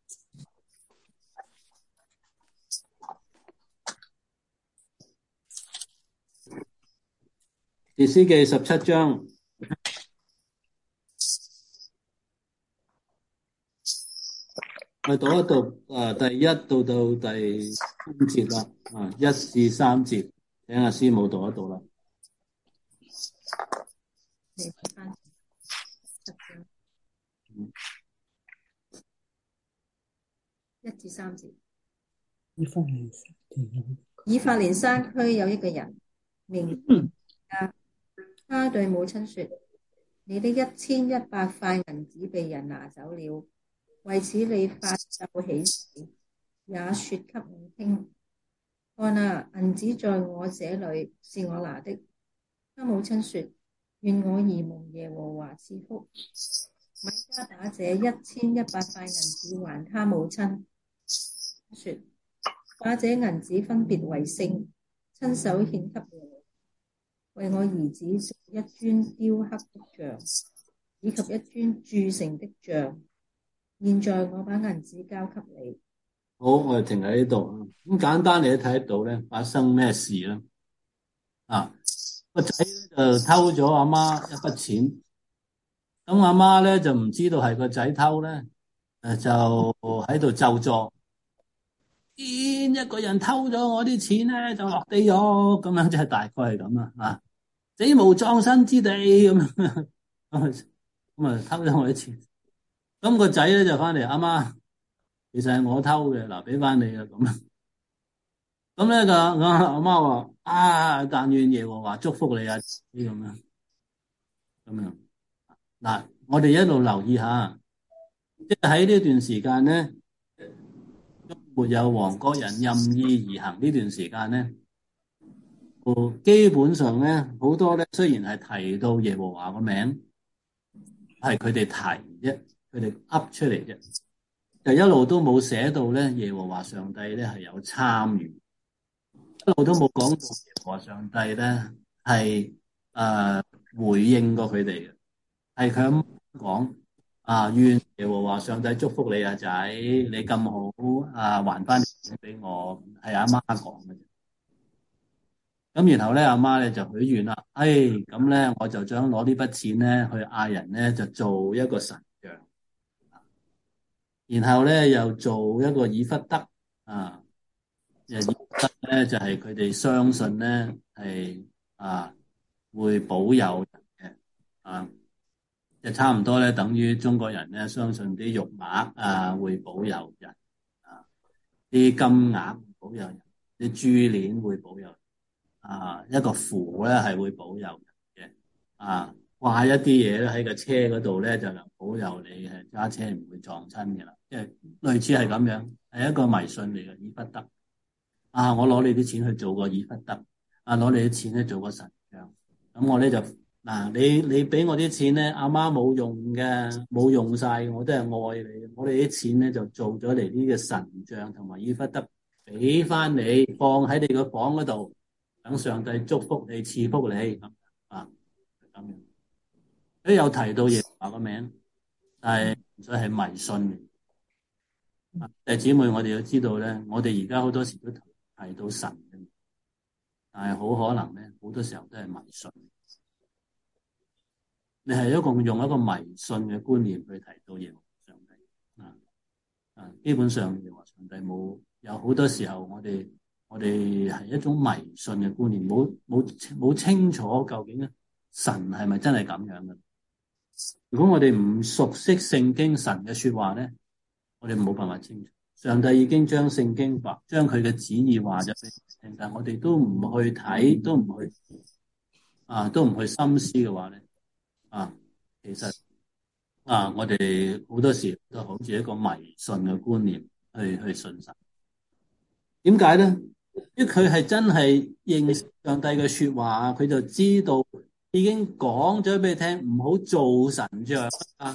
士師記十七章，我讀一讀啊，第一到到第三節啦，啊，一至三節，請阿師母讀一讀啦。 一至三節。 以法蓮以法蓮山區有一個人，名亞，他對母親說：你的一千一百塊銀子被人拿走了，為此你發咒起誓， 也說給我聽。看啊，銀子在我這裏，是我拿的。他母親說：願我兒蒙耶和華賜福。米迦把這一千一百塊銀子還他母親，說：把這銀子分別為聖，親手獻給我，為我兒子做一尊雕刻的像，以及一尊鑄成的像。現在我把銀子交給你。 好，我哋停喺呢度。咁簡單你都睇得到咧，發生咩事咧？啊，個仔就偷咗阿媽一筆錢，咁阿媽咧就唔知道係個仔偷咧，誒就喺度咒詛，見一個人偷咗我啲錢咧就落地獄，咁樣即係大概係咁啊，啊，死無葬身之地咁樣，咁咁啊偷咗我啲錢，咁個仔咧就翻嚟，阿媽其實係我偷嘅，嗱俾翻你啦咁。咁咧就我阿媽話啊，但願耶和華祝福你啊，啲咁樣咁樣。嗱，我哋一路留意下，即係喺呢段時間咧，沒有王，各人任意而行呢段時間咧，基本上咧好多咧，雖然係提到耶和華個名，係佢哋提啫，佢哋噏出嚟啫，就一路都冇寫到咧耶和華上帝咧係有參與。一路都冇講到耶和華上帝咧係誒回應過佢哋嘅，係佢咁講啊，願耶和華上帝祝福你啊仔，你咁好啊，還翻啲錢俾我，係阿媽講嘅啫。咁然後咧阿媽咧就許願啦，誒咁咧我就想攞呢筆錢咧去嗌人咧就做一個神像，然後咧又做一個以弗得啊。以弗得咧就係佢哋相信咧係啊會保佑人嘅啊，就差唔多咧等於中國人咧相信啲玉鐲啊會保佑人啊，啲金額會保佑人，啲珠鏈會保佑人啊，一個符咧係會保佑人嘅啊，掛一啲嘢咧喺個車嗰度咧就能保佑你係揸車唔會撞親嘅啦，即係類似係咁樣，係一個迷信嚟嘅以弗得。啊！我攞你啲錢去做個以弗得，啊攞你啲錢咧做個神像，咁我咧就嗱、啊、你你俾我啲錢咧，阿媽冇用嘅，冇用晒，我都係愛你。我哋啲錢咧就做咗嚟呢個神像同埋以弗得，俾翻你放喺你個房嗰度，等上帝祝福你賜福你咁啊咁樣。佢有提到耶和華個名，但係所以係迷信嘅。弟兄姊妹，我哋要知道咧，我哋而家好多時都提到神嘅，但係好可能咧，好多時候都係迷信。你係一個用一個迷信嘅觀念去提到耶和華上帝啊啊，基本上耶和華上帝冇，有好多時候我哋我哋係一種迷信嘅觀念，冇冇冇清楚究竟咧神係咪真係咁樣嘅？如果我哋唔熟悉聖經神嘅說話咧，我哋冇辦法清楚。上帝已經將聖經話，將佢嘅旨意話咗俾我聽，但我哋都唔去睇，都唔去啊，都唔去深思嘅話咧，啊，其實啊，我哋好多時都好似一個迷信嘅觀念去去信神。點解咧？因為佢係真係認識上帝嘅說話，佢就知道已經講咗俾你聽，唔好做神像啊，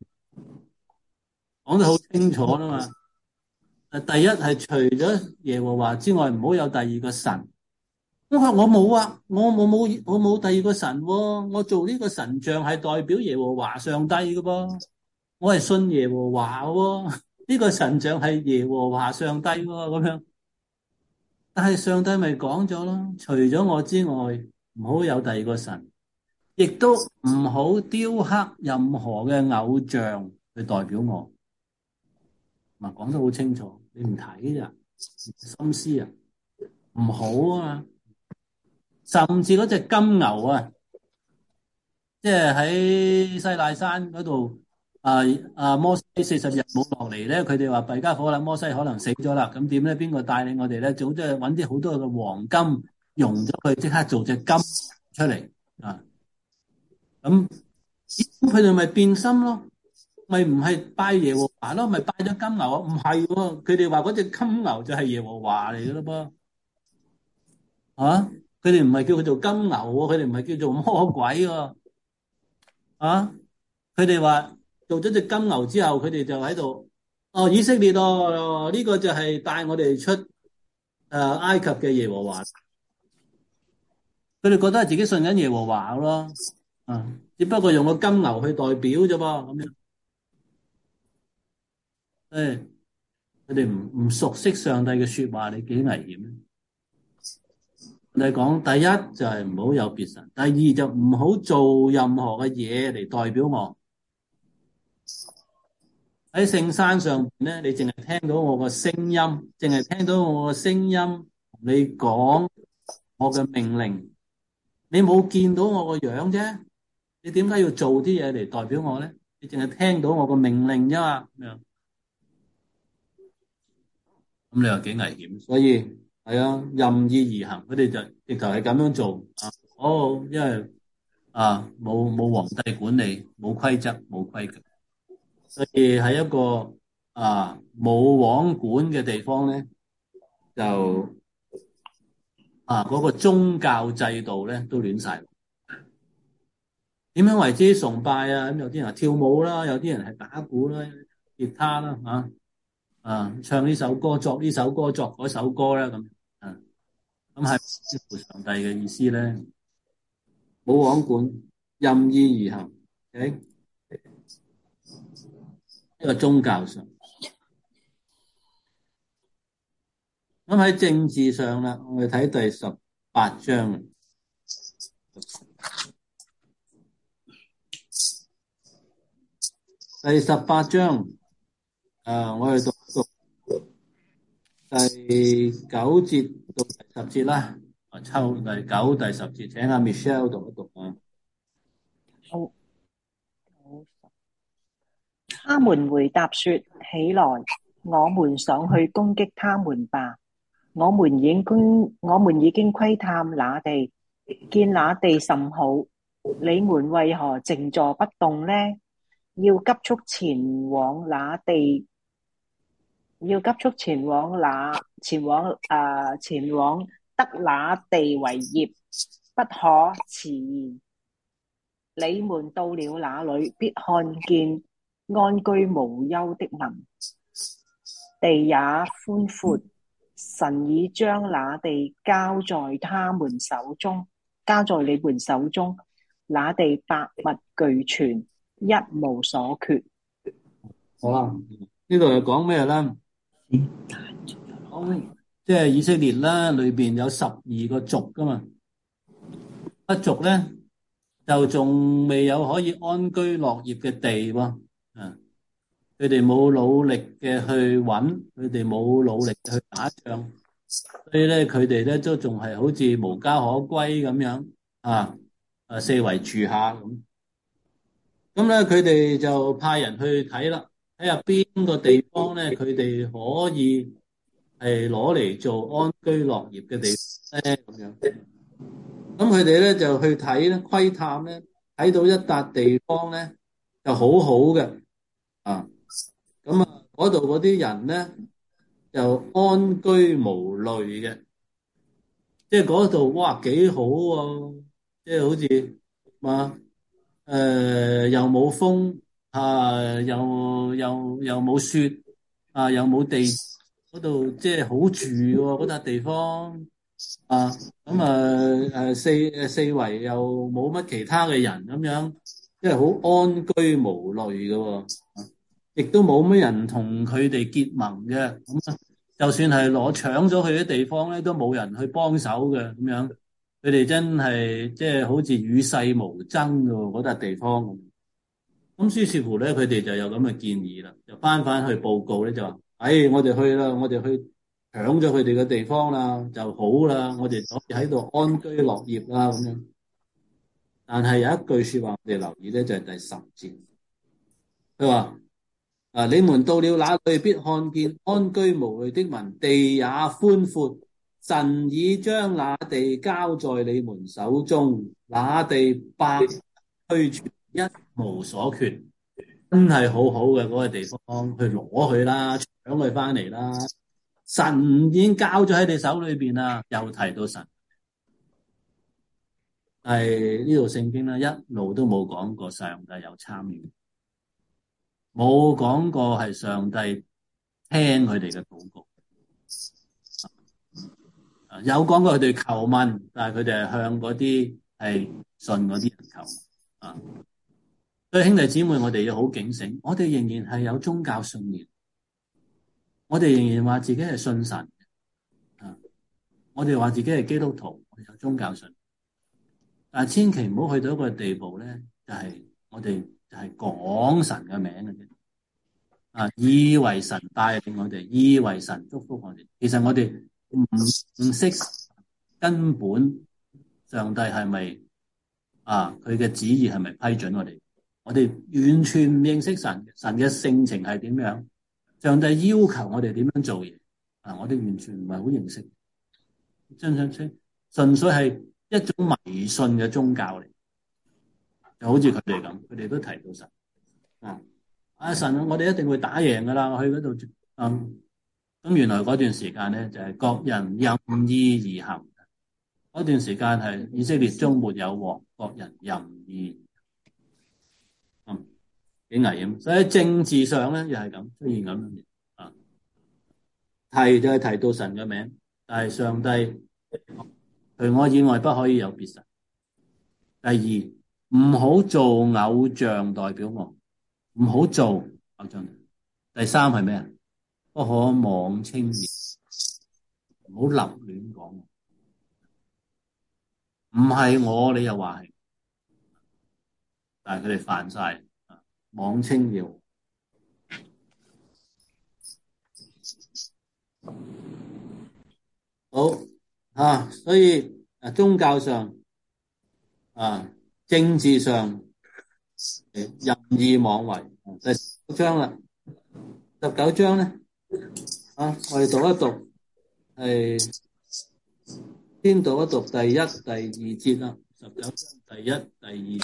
講得好清楚啦嘛。第一係除咗耶和華之外，唔好有第二個神。我話我冇啊，我冇冇我冇第二個神喎。我做呢個神像係代表耶和華上帝嘅噃，我係信耶和華喎。呢個神像係耶和華上帝喎，咁樣。但係上帝咪講咗咯，除咗我之外，唔好有第二個神，亦都唔好雕刻任何嘅偶像去代表我。嗱，講得好清楚。你唔睇咋，心思啊，唔好啊，甚至嗰隻金牛啊，即係喺西奈山嗰度，啊啊摩西四十日冇落嚟咧，佢哋話弊家伙啦，摩西可能死咗啦，咁點咧？邊個帶領我哋咧？總之係搵啲好多嘅黃金，融咗佢，即刻做隻金出嚟啊！咁佢哋咪變心咯。 咪唔係拜耶和華咯，咪拜咗金牛啊？唔係喎，佢哋話嗰隻金牛就係耶和華嚟嘅咯噃。啊！佢哋唔係叫佢做金牛喎，佢哋唔係叫做魔鬼喎。啊！佢哋話做咗隻金牛之後，佢哋就喺度哦，以色列哦，呢個就係帶我哋出誒埃及嘅耶和華。佢哋覺得係自己信緊耶和華咯。啊，只不過用個金牛去代表啫噃，咁樣。誒，佢哋唔唔熟悉上帝嘅說話，你幾危險咧？我哋講第一就係唔好有別神，第二就唔好做任何嘅嘢嚟代表我。喺聖山上邊咧，你淨係聽到我個聲音，淨係聽到我個聲音同你講我嘅命令，你冇見到我個樣啫，你點解要做啲嘢嚟代表我咧？你淨係聽到我個命令啫嘛，咁樣，咁你又幾危險，所以係啊，任意而行，佢哋就直頭係咁樣做啊。哦，因為啊，冇冇皇帝管理，冇規則，冇規矩。所以喺一個啊冇王管嘅地方咧，就啊嗰個宗教制度咧都亂晒。點樣為之崇拜啊？咁有啲人跳舞啦，有啲人係打鼓啦、吉他啦，啊啊唱呢首歌、作呢首歌、作嗰首歌啦，咁啊咁係符合上帝嘅意思咧？冇王管，任意而行。OK？呢個宗教上。咁喺政治上啦，我哋睇第十八章。第十八章，誒、呃，我哋讀讀第九節到第十節啦。啊，抽第九、第十節，請阿 Michelle 讀一讀啊。 好，他們回答說：起來，我們上去攻擊他們吧。我們已經我們已經窺探那地，見那地甚好。你們為何靜坐不動呢？要急速前往那地，要急速前往那前往誒、呃、前往得那地為業，不可遲延。你們到了那裏，必看見安居無憂的民，地也寬闊。神已將那地交在他們手中，交在你們手中。那地百物俱全，一無所缺。 好啦，呢度又講咩啦？講即係以色列啦，裏邊有十二個族噶嘛，一族咧就仲未有可以安居樂業嘅地喎。啊，佢哋冇努力嘅去揾，佢哋冇努力去打仗，所以咧佢哋咧都仲係好似無家可歸咁樣啊！誒，四圍住下咁，咁咧佢哋就派人去睇啦，睇下邊個地方咧，佢哋可以係攞嚟做安居樂業嘅地方咧，咁樣。咁佢哋咧就去睇咧，窺探咧，睇到一笪地方咧就好好嘅啊！咁啊，嗰度嗰啲人咧就安居無慮嘅，即係嗰度哇幾好喎！即係好似嘛誒，又冇風啊，又又又冇雪啊，又冇地，嗰度即係好住喎，嗰笪地方啊，咁啊誒四誒四圍又冇乜其他嘅人咁樣，即係好安居無慮嘅喎。亦都冇咩人同佢哋結盟嘅，咁啊，就算係攞搶咗佢啲地方咧，都冇人去幫手嘅，咁樣，佢哋真係即係好似與世無爭嘅嗰笪地方咁。咁於是乎咧，佢哋就有咁嘅建議啦，就翻翻去報告咧，就話：哎，我哋去啦，我哋去搶咗佢哋嘅地方啦，就好啦，我哋可以喺度安居樂業啦，咁樣。但係有一句說話我哋留意咧，就係第十節，佢話。啊！你們到了那裏，必看見安居無慮的民，地也寬闊。神已將那地交在你們手中，那地百物俱全，一無所缺。 真係好好嘅嗰個地方去攞佢啦，搶佢翻嚟啦。神已經交咗喺你手裏邊啦，又提到神。係呢度聖經咧一路都冇講過上帝有參與，冇講過係上帝聽佢哋嘅禱告。有講過佢哋求問，但係佢哋係向嗰啲係信嗰啲人求問啊。所以兄弟姊妹，我哋要好警醒，我哋仍然係有宗教信念，我哋仍然話自己係信神啊，我哋話自己係基督徒，我哋有宗教信念。但係千祈唔好去到一個地步咧，就係、是、我哋就係講神嘅名嘅啫，啊，以為神帶領我哋，以為神祝福我哋，其實我哋唔唔識根本上帝係咪啊？佢嘅旨意係咪批准我哋？我哋完全唔認識神，神嘅性情係點樣？上帝要求我哋點樣做嘢啊？我哋完全唔係好認識，真真真純粹係一種迷信嘅宗教嚟，就好似佢哋咁，佢哋都提到神啊，阿神，我哋一定會打贏噶啦，去嗰度嗯，咁原來嗰段時間咧就係、是、各人任意而行，嗰段時間係以色列中沒有王，各人任意，嗯，幾危險。所以喺政治上咧又係咁出現咁樣嘅啊，提就係提到神嘅名，但係上帝。除我以外不可以有別神。第二，唔好做偶像代表我，唔好做偶像。第三係咩啊？不可妄稱義，唔好立亂講。唔係我，你又話係，但係佢哋犯晒啊，妄稱義。好啊，所以啊，宗教上啊，政治上任意妄為。第十九章啦，十九章咧啊，我哋讀一讀，係先讀一讀第一、第二節啦。十九章第一、第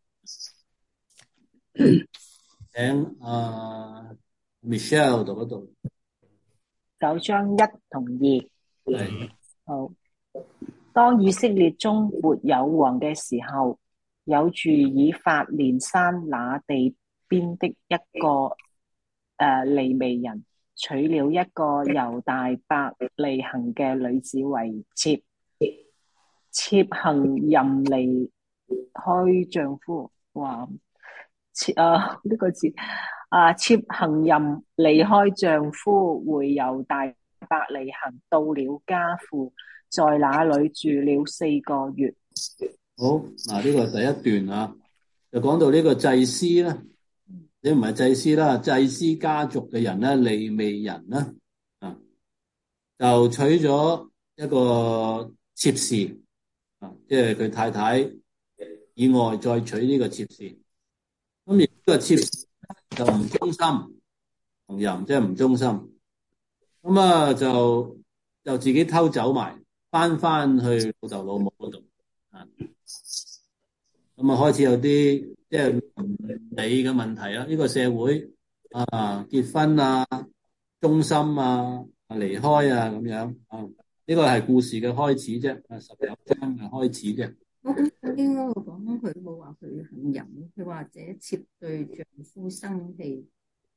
二節，請啊 Michelle 讀一讀。 九章一同二。 係好。當以色列中沒有王嘅時候，有住以法蓮山那地邊的一個誒、呃、利未人，娶了一個猶大伯利恆嘅女子為妾，妾行淫離開丈夫。哇！妾啊呢個字啊，妾行淫離開丈夫，回猶大伯利恆，到了家父，在那裡住了四個月。 好，嗱，呢個係第一段啊，就講到呢個祭司啦，你唔係祭司啦，祭司家族嘅人咧，利未人啦，啊，就娶咗一個妾侍啊，即係佢太太以外再娶呢個妾侍，咁而呢個妾侍就唔忠心，同人即係唔忠心，咁啊就就自己偷走埋，翻翻去老豆老母嗰度啊。咁啊，開始有啲即係唔理嘅問題啦。呢個社會啊，結婚啊、忠心啊、離開啊咁樣啊，呢個係故事嘅開始啫，啊，十九章嘅開始啫。 我咁聖經嗰度講，佢冇話佢很淫，佢話這妾對丈夫生氣。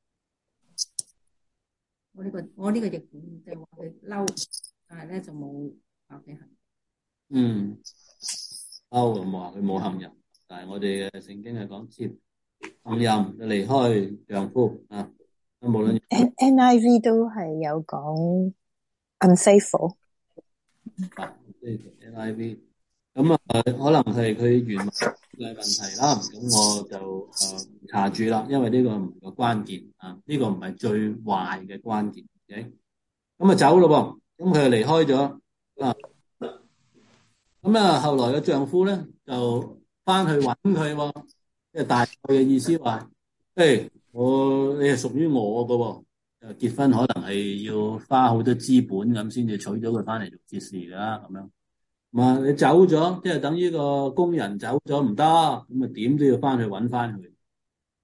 我呢個我呢個譯本就話佢嬲，但係咧就冇話佢行。 嗯，嬲咁話佢冇行淫。但係我哋嘅聖經係講妾行淫就離開丈夫啊，無論 N I V 都係有講 unfaithful。 啊，即係 N I V， 咁啊，可能係佢原文嘅問題啦。咁我就誒查住啦，因為呢個唔係個關鍵啊，呢個唔係最壞嘅關鍵。OK，咁啊走咯噃，咁佢就離開咗啊。咁啊，後來嘅丈夫咧就翻去揾佢喎，即係大概嘅意思話，誒，我你係屬於我嘅喎，誒結婚可能係要花好多資本咁先至娶咗佢翻嚟做妾侍㗎，咁樣。咁啊，你走咗，即係等於個工人走咗唔得，咁啊點都要翻去揾翻佢。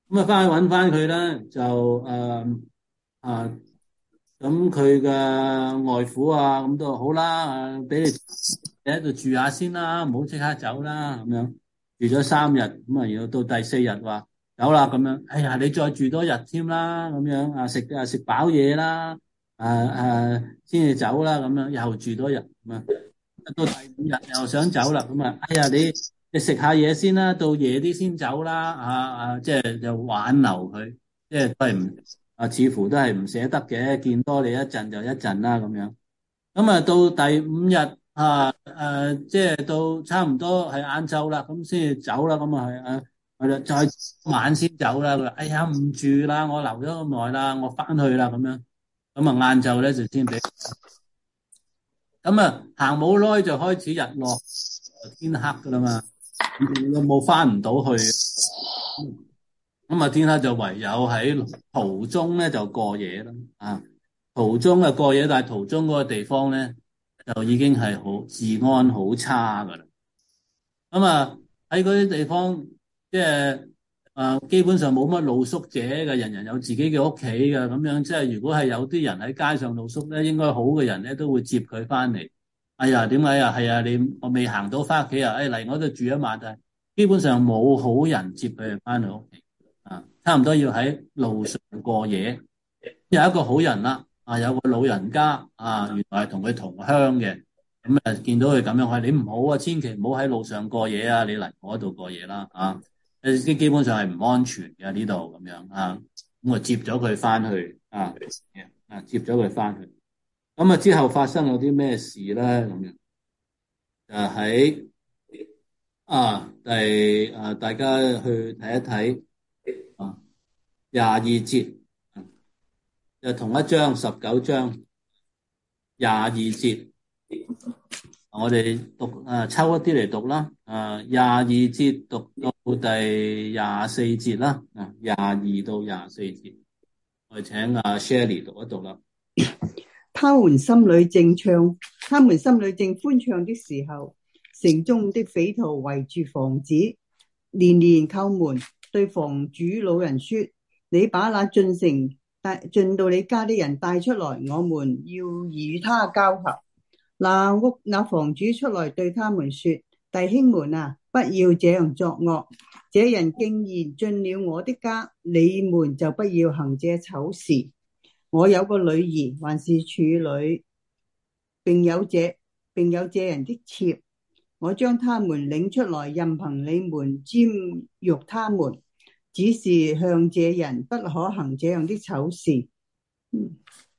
咁啊翻去揾翻佢咧，就誒、呃、啊咁佢嘅外父啊，咁都話好啦，誒俾你喺度住下先啦，唔好即刻走啦，咁樣住咗三日，咁啊然後到第四日話走啦，咁樣，哎呀你再住多日添啦，咁樣啊食啊食飽嘢啦，誒誒先至走啦，咁樣又住多日，咁啊到第五日又想走啦，咁啊哎呀你你食下嘢先啦，到夜啲先走啦，啊啊即係就挽留佢，即係都係唔啊似乎都係唔捨得嘅，見多你一陣就一陣啦，咁樣。咁啊，到第五日啊，誒，即係到差唔多係晏晝啦，咁先至走啦。咁啊係啊，係啦，再晚先走啦。佢話：哎呀，唔住啦，我留咗咁耐啦，我翻去啦。咁樣，咁啊晏晝咧就先俾。咁啊行冇耐就開始日落，天黑噶啦嘛，都冇翻唔到去。咁啊天黑就唯有喺途中咧就過夜啦。啊，途中啊過夜，但係途中嗰個地方咧，就已經係好治安好差噶啦。咁啊喺嗰啲地方，即係誒基本上冇乜露宿者嘅，人人有自己嘅屋企嘅，咁樣即係如果係有啲人喺街上露宿咧，應該好嘅人咧都會接佢翻嚟。哎呀，點解啊？係啊，你我未行到翻屋企啊？誒嚟我度住一晚，但係基本上冇好人接佢哋翻去屋企啊，差唔多要喺路上過夜。有一個好人啦，啊有個老人家啊，原來係同佢同鄉嘅。咁啊，見到佢咁樣，我話你唔好啊，千祈唔好喺路上過夜啊！你嚟我度過夜啦，啊，誒，基本上係唔安全嘅呢度咁樣啊。咁我接咗佢翻去啊，啊，接咗佢翻去。咁啊，之後發生有啲咩事咧？咁樣就喺啊，第啊，大家去睇一睇啊，廿二節，就同一章十九章廿二節。我哋讀啊，抽一啲嚟讀啦。啊，廿二節讀到第廿四節啦。啊，廿二到廿四節，我哋請阿 Shelly 讀一讀啦。 他們心裏正唱，他們心裏正歡暢的時候，城中的匪徒圍住房子，連連叩門，對房主老人說：你把那進城帶進到你家的人帶出來，我們要與他交合。那屋那房主出來對他們說：弟兄們啊，不要這樣作惡，這人竟然進了我的家，你們就不要行這醜事。我有個女兒還是處女，並有這並有這人的妾，我將他們領出來，任憑你們玷辱他們，只是向這人不可行這樣的醜事。嗯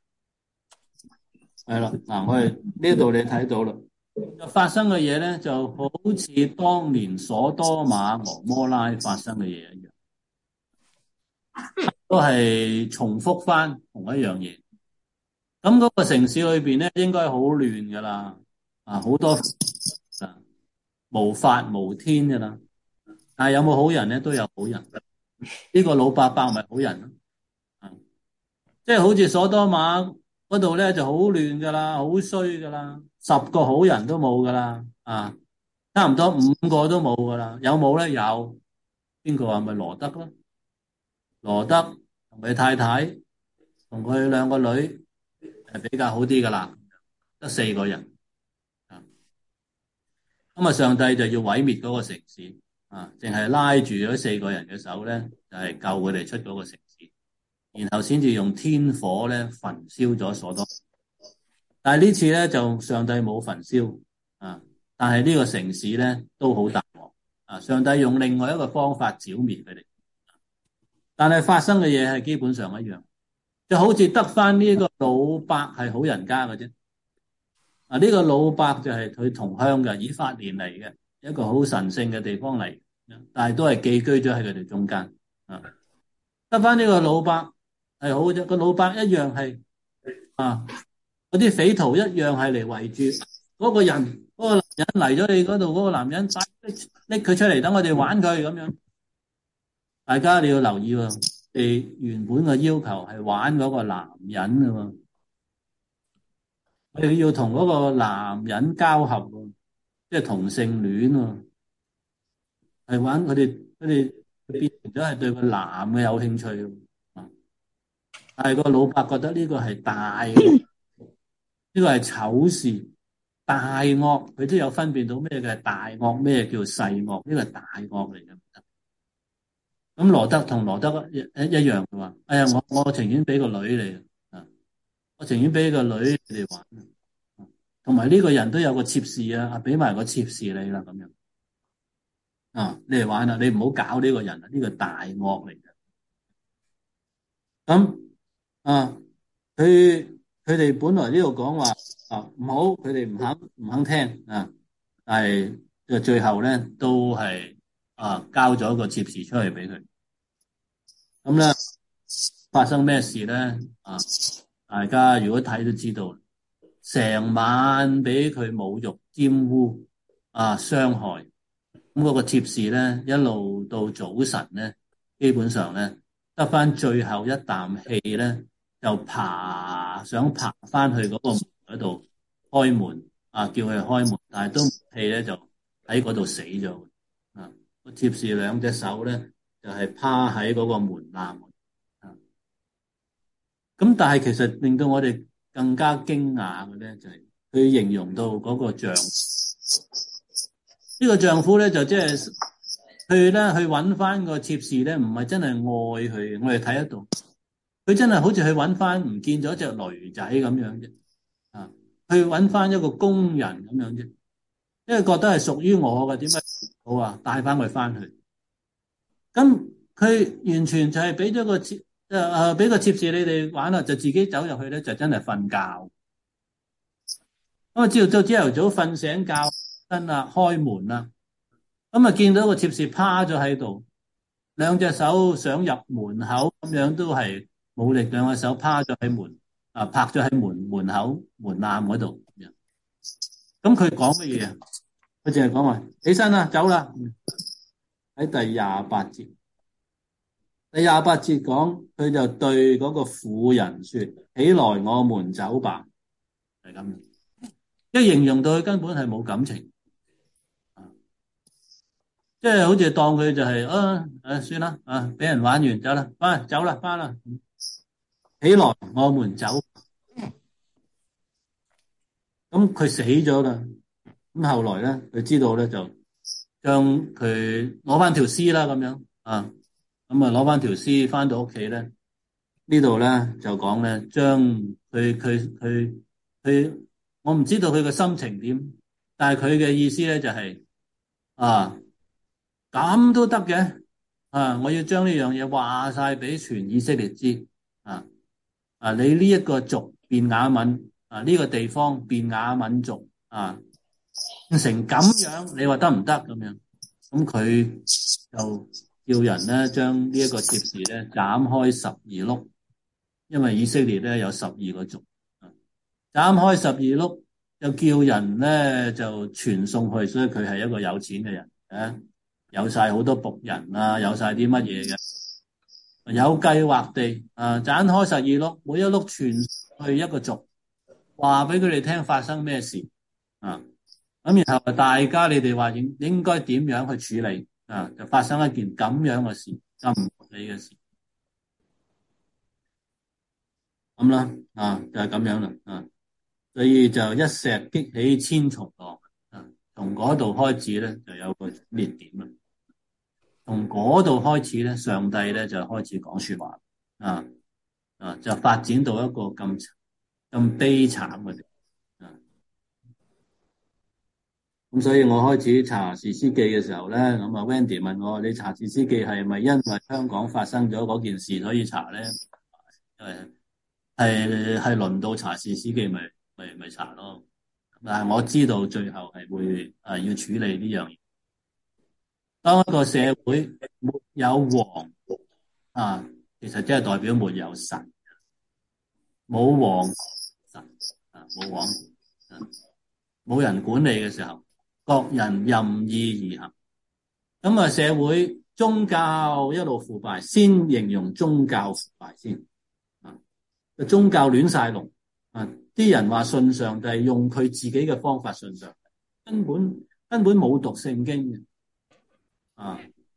係啦，嗱，我哋呢度你睇到啦，發生嘅嘢咧就好似當年所多瑪俄摩拉發生嘅嘢一樣，都係重複翻同一樣嘢。咁嗰個城市裏邊咧，應該好亂噶啦，啊，好多啊無法無天噶啦。但係有冇好人咧？都有好人。呢個老伯伯咪好人咯，啊，即係好似所多瑪嗰度咧就好亂噶啦，好衰噶啦，十個好人都冇噶啦，啊，差唔多五個都冇噶啦。有冇咧？有。邊個話咪羅德咯？羅德同佢太太同佢兩個女係比較好啲噶啦，得四個人。啊，咁啊，上帝就要毀滅嗰個城市，啊，淨係拉住咗四個人嘅手咧，就係救佢哋出嗰個城市，然後先至用天火咧焚燒咗所多。但係呢次咧就上帝冇焚燒啊，但係呢個城市咧都好大鑊啊！上帝用另外一個方法剿滅佢哋，但係發生嘅嘢係基本上一樣，就好似得翻呢個老伯係好人家嘅啫。啊，呢個老伯就係佢同鄉嘅，以法蓮嚟嘅，一個好神聖嘅地方嚟，但係都係寄居咗喺佢哋中間啊。得翻呢個老伯係好啫，個老伯一樣係啊。嗰啲匪徒一樣係嚟圍住嗰個人，嗰個男人嚟咗你嗰度，嗰個男人拎佢出嚟，等我哋玩佢咁樣。大家你要留意喎，你原本嘅要求係玩嗰個男人㗎喎，我哋要同嗰個男人交合喎，即係同性戀喎，係玩佢哋佢哋變成咗係對個男嘅有興趣。但係個老伯覺得呢個係大惡，呢個係醜事，大惡，佢都有分辨到咩嘅大惡，咩叫細惡，呢個係大惡嚟嘅。咁羅德同羅德一一樣嘅話，哎呀，我我情願俾個女你啊，我情願俾個女你哋玩，同埋呢個人都有個妾侍啊，俾埋個妾侍你啦，咁樣啊，你嚟玩啦，你唔好搞呢個人啊，呢個大惡嚟嘅。咁啊，佢佢哋本來呢度講話啊唔好，佢哋唔肯唔肯聽啊，但係就最後咧都係啊交咗個妾侍出嚟俾佢。咁咧發生咩事咧？啊，大家如果睇都知道，成晚俾佢侮辱、玷污、啊傷害。咁嗰個妾侍咧，一路到早晨咧，基本上咧得翻最後一啖氣咧，就爬想爬翻去嗰個門嗰度開門啊，叫佢開門，但係都冇氣咧，就喺嗰度死咗。啊，個妾侍兩隻手咧就係、是、趴喺嗰個門檻。咁但係其實令到我哋更加驚訝嘅咧，就係佢形容到嗰個丈夫，呢個丈夫咧就即係佢咧去揾翻個妾侍咧，唔係真係愛佢，我哋睇得到，佢真係好似去揾翻唔見咗隻驢仔咁樣啫，啊，去揾翻一個工人咁樣啫，因為覺得係屬於我嘅，點解好啊？帶翻佢翻去，咁佢完全就係俾咗個妾。誒誒，俾個妾侍你哋玩啦，就自己走入去咧，就真係瞓覺。咁啊，朝早朝頭早瞓醒覺，真啦，開門啦。咁啊，見到個妾侍趴咗喺度，兩隻手想入門口咁樣都係冇力，兩隻手趴咗喺門啊，拍咗喺門門口門檻嗰度。咁佢講乜嘢啊？佢淨係講話起身啦，走啦。喺第廿八節。第廿八節講，佢就對嗰個婦人說：起來，我們走吧。係咁，一形容到佢根本係冇感情，即係好似當佢就係啊誒，算啦啊，俾人玩完走啦，翻走啦，翻啦。起來，我們走。咁佢死咗啦。咁後來咧，佢知道咧就將佢攞翻條屍啦，咁樣啊。咁啊，攞翻條屍翻到屋企咧，呢度咧就講咧，將佢佢佢佢，我唔知道佢嘅心情點，但係佢嘅意思咧就係、是、啊，咁都得嘅啊，我要將呢樣嘢話晒俾全以色列知啊啊，你呢一個族便雅憫啊，呢、這個地方便雅憫族啊，變成咁樣，你話得唔得咁樣？咁佢就叫人咧將呢一個妾侍咧斬開十二碌，因為以色列咧有十二個族，斬開十二碌，就叫人咧就傳送去，所以佢係一個有錢嘅人啊，有晒好多僕人啊，有晒啲乜嘢嘅，有計劃地啊斬開十二碌，每一碌傳去一個族，話俾佢哋聽發生咩事啊，咁然後大家你哋話應應該點樣去處理？啊！就發生一件咁樣嘅事，就唔合理嘅事，咁啦，啊，就係、是、咁樣啦，啊，所以就一石激起千重浪，啊，從嗰度開始咧就有個裂點啦，從嗰度開始咧，上帝咧就開始講說話，啊，啊，就發展到一個咁咁悲慘嘅地方。咁所以我開始查士師記嘅時候咧，咁啊 Wendy 問我：你查士師記係咪因為香港發生咗嗰件事所以查咧？誒，係係輪到查士師記咪咪咪查咯。但係我知道最後係會誒要處理呢樣嘢。當一個社會沒有王啊，其實即係代表沒有神，冇王神啊，冇王啊，冇人管理嘅時候。各人任意而行，咁啊社會宗教一路腐敗，先形容宗教腐敗先啊，宗教亂晒龍啊，啲人話信上帝用佢自己嘅方法信上帝，根本根本冇讀聖經嘅啊，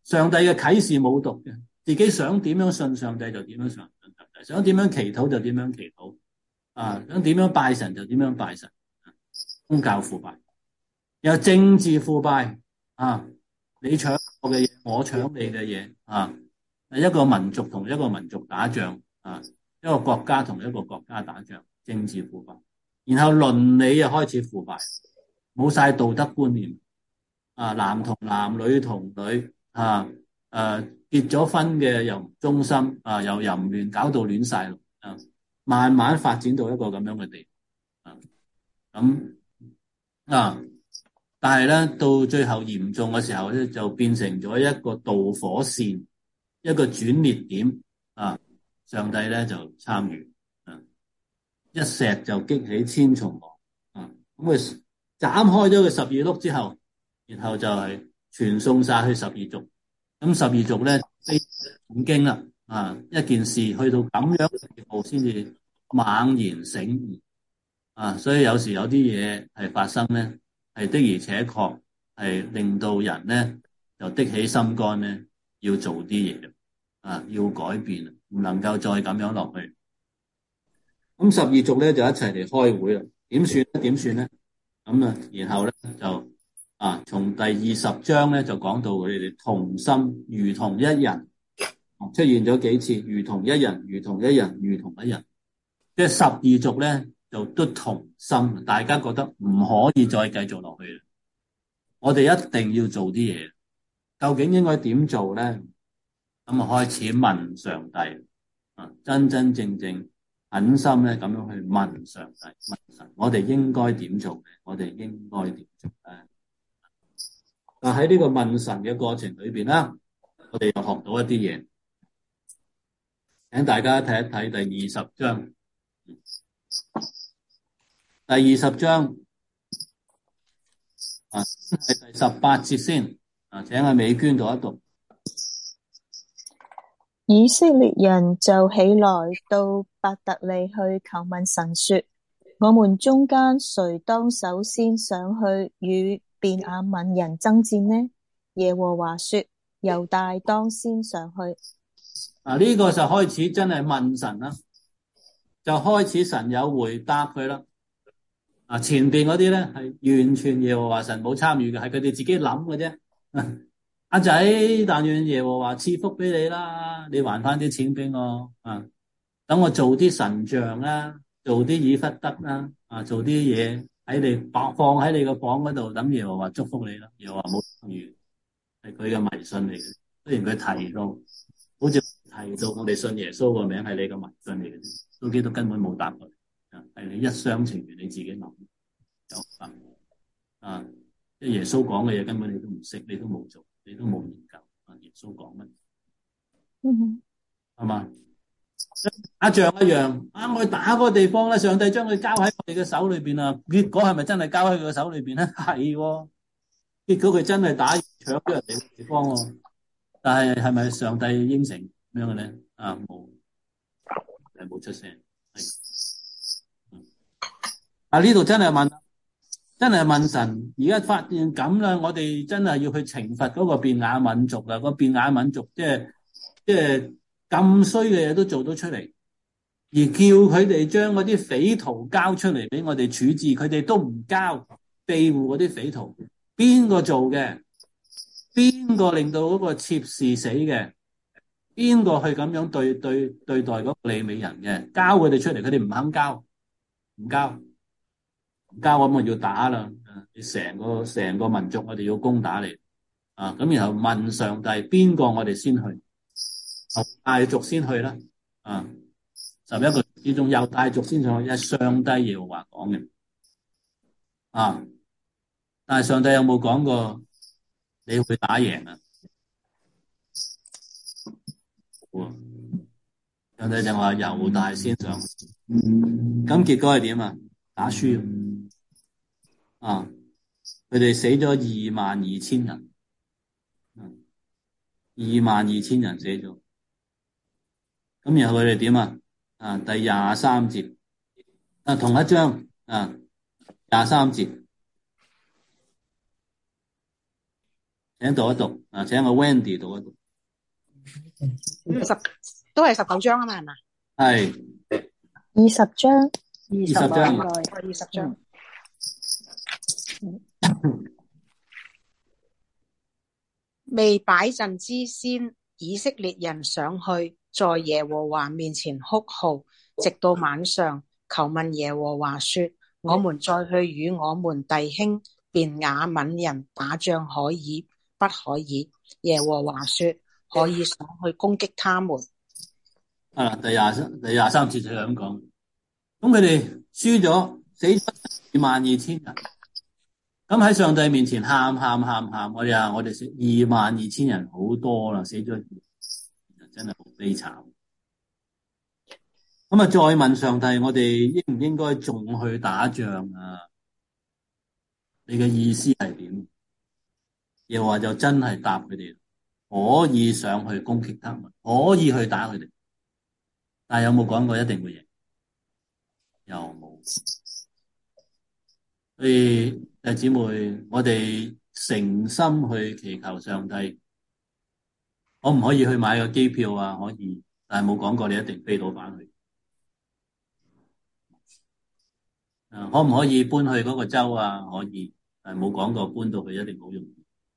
上帝嘅啟示冇毒嘅，自己想點樣信上帝就點樣信上帝，想點樣祈禱就點樣祈禱，啊，想點樣拜神就點樣拜神。宗教腐敗，有政治腐敗啊！你搶我嘅嘢，我搶你嘅嘢啊！一個民族同一個民族打仗啊，一個國家同一個國家打仗，政治腐敗，然後倫理又開始腐敗，冇晒道德觀念啊！男同男，女同女啊！誒、啊，結咗婚嘅又唔忠心啊，又淫亂，搞到亂晒咯啊！慢慢發展到一個咁樣嘅地步啊，咁。啊！但係咧，到最後嚴重嘅時候咧，就變成咗一個導火線，一個轉捩點啊！上帝咧就參與，啊，一石就激起千重浪啊！咁佢斬開咗佢十二碌之後，然後就係傳送晒去十二族。咁十二族咧，非常驚啦啊！一件事去到咁樣嘅地步，先至猛然醒悟。啊，所以有時有啲嘢係發生咧，係的而且確係令到人咧就的起心肝咧，要做啲嘢啊，要改變，唔能夠再咁樣落去。咁十二族咧就一齊嚟開會啦，點算咧？點算咧？咁啊，然後咧就啊，從第二十章咧就講到佢哋同心如同一人，出現咗幾次，如同一人，如同一人，如同一人，即係十二族咧。就都同心，大家覺得唔可以再繼續落去，我哋一定要做啲嘢。究竟應該點做咧？咁啊，開始問上帝啊，真真正正狠心咧咁樣去問上帝，問神，我哋應該點做咧？我哋應該點做咧？但喺呢個問神嘅過程裏邊啦，我哋又學到一啲嘢，請大家睇一睇第二十章。第二十章啊，係第十八節先啊，請阿美娟讀一讀。 以色列人就起來到伯特利去求問神說：我們中間誰當首先上去與便雅憫人爭戰呢？耶和華說：猶大當先上去。 啊，呢個就開始真係問神啦，就開始神有回答佢啦。啊，前邊嗰啲咧係完全耶和華神冇參與嘅，係佢哋自己諗嘅啫。阿仔，但願耶和華賜福俾你啦，你還翻啲錢俾我啊，等我做啲神像啦，做啲以弗得啦，啊，做啲嘢喺你放放喺你個房嗰度，等耶和華祝福你啦。耶和華冇參與，係佢嘅迷信嚟嘅。雖然佢提到，好似提到我哋信耶穌個名係你嘅迷信嚟嘅，都基督根本冇答佢。係你一廂情願，你自己諗有啊啊！即係耶穌講嘅嘢，根本你都唔識，你都冇做，你都冇研究啊！耶穌講乜？ 嗯， 係嘛？打仗一樣啊！我去打嗰個地方咧，上帝將佢交喺我哋嘅手裏邊啊！結果係咪真係交喺佢嘅手裏邊咧？係、哦，結果佢真係打搶咗人哋嘅地方喎、哦。但係係咪上帝應承咁樣嘅咧？啊，冇，係冇出聲。啊！呢度真係問，真係問神。而家發現咁啦，我哋真係要去懲罰嗰個便雅憫族啦。個便雅憫族即係即係咁衰嘅嘢都做到出嚟，而叫佢哋將嗰啲匪徒交出嚟俾我哋處置，佢哋都唔交，庇護嗰啲匪徒。邊個做嘅？邊個令到嗰個妾侍死嘅？邊個去咁樣對對對待嗰個利未人嘅？交佢哋出嚟，佢哋唔肯交，唔交。交咁我要打啦，你成個成個民族我哋要攻打你啊！咁然後問上帝邊個我哋先去？猶大族先去啦啊！十一個之中猶大族先上去，係上帝耶和華講嘅啊！但係上帝有冇講過你會打贏啊？上帝就話猶大先上去，咁結果係點啊？打輸啊！佢哋死咗二萬二千人，二萬二千人死咗。咁然後佢哋點啊？啊，第廿三節啊，同一章啊，廿三節， 請讀一讀啊，請個 Wendy 讀一讀。 十都係十九章啊嘛，係嘛？ 係二十章， 二十二十章應該二十章。未擺陣之先，以色列人上去，在耶和華面前哭號，直到晚上，求問耶和華說：我們再去與我們弟兄便雅憫人打仗可以不可以？耶和華說：可以上去攻擊他們。 啊，第廿第廿三節就係咁講。咁佢哋輸咗，死咗二萬二千人。咁喺上帝面前喊喊喊喊，我哋啊，我哋死二萬二千人好多啦，死咗人真係好悲慘。咁啊，再問上帝，我哋應唔應該仲去打仗啊？你嘅意思係點？耶和華就真係答佢哋，可以上去攻擊他們，可以去打佢哋，但係有冇講過一定會贏？又冇。所以弟兄姊妹，我哋誠心去祈求上帝，可唔可以去買個機票啊？可以，但係冇講過你一定飛到返去。啊，可唔可以搬去嗰個州啊？可以，但係冇講過搬到去一定好容易。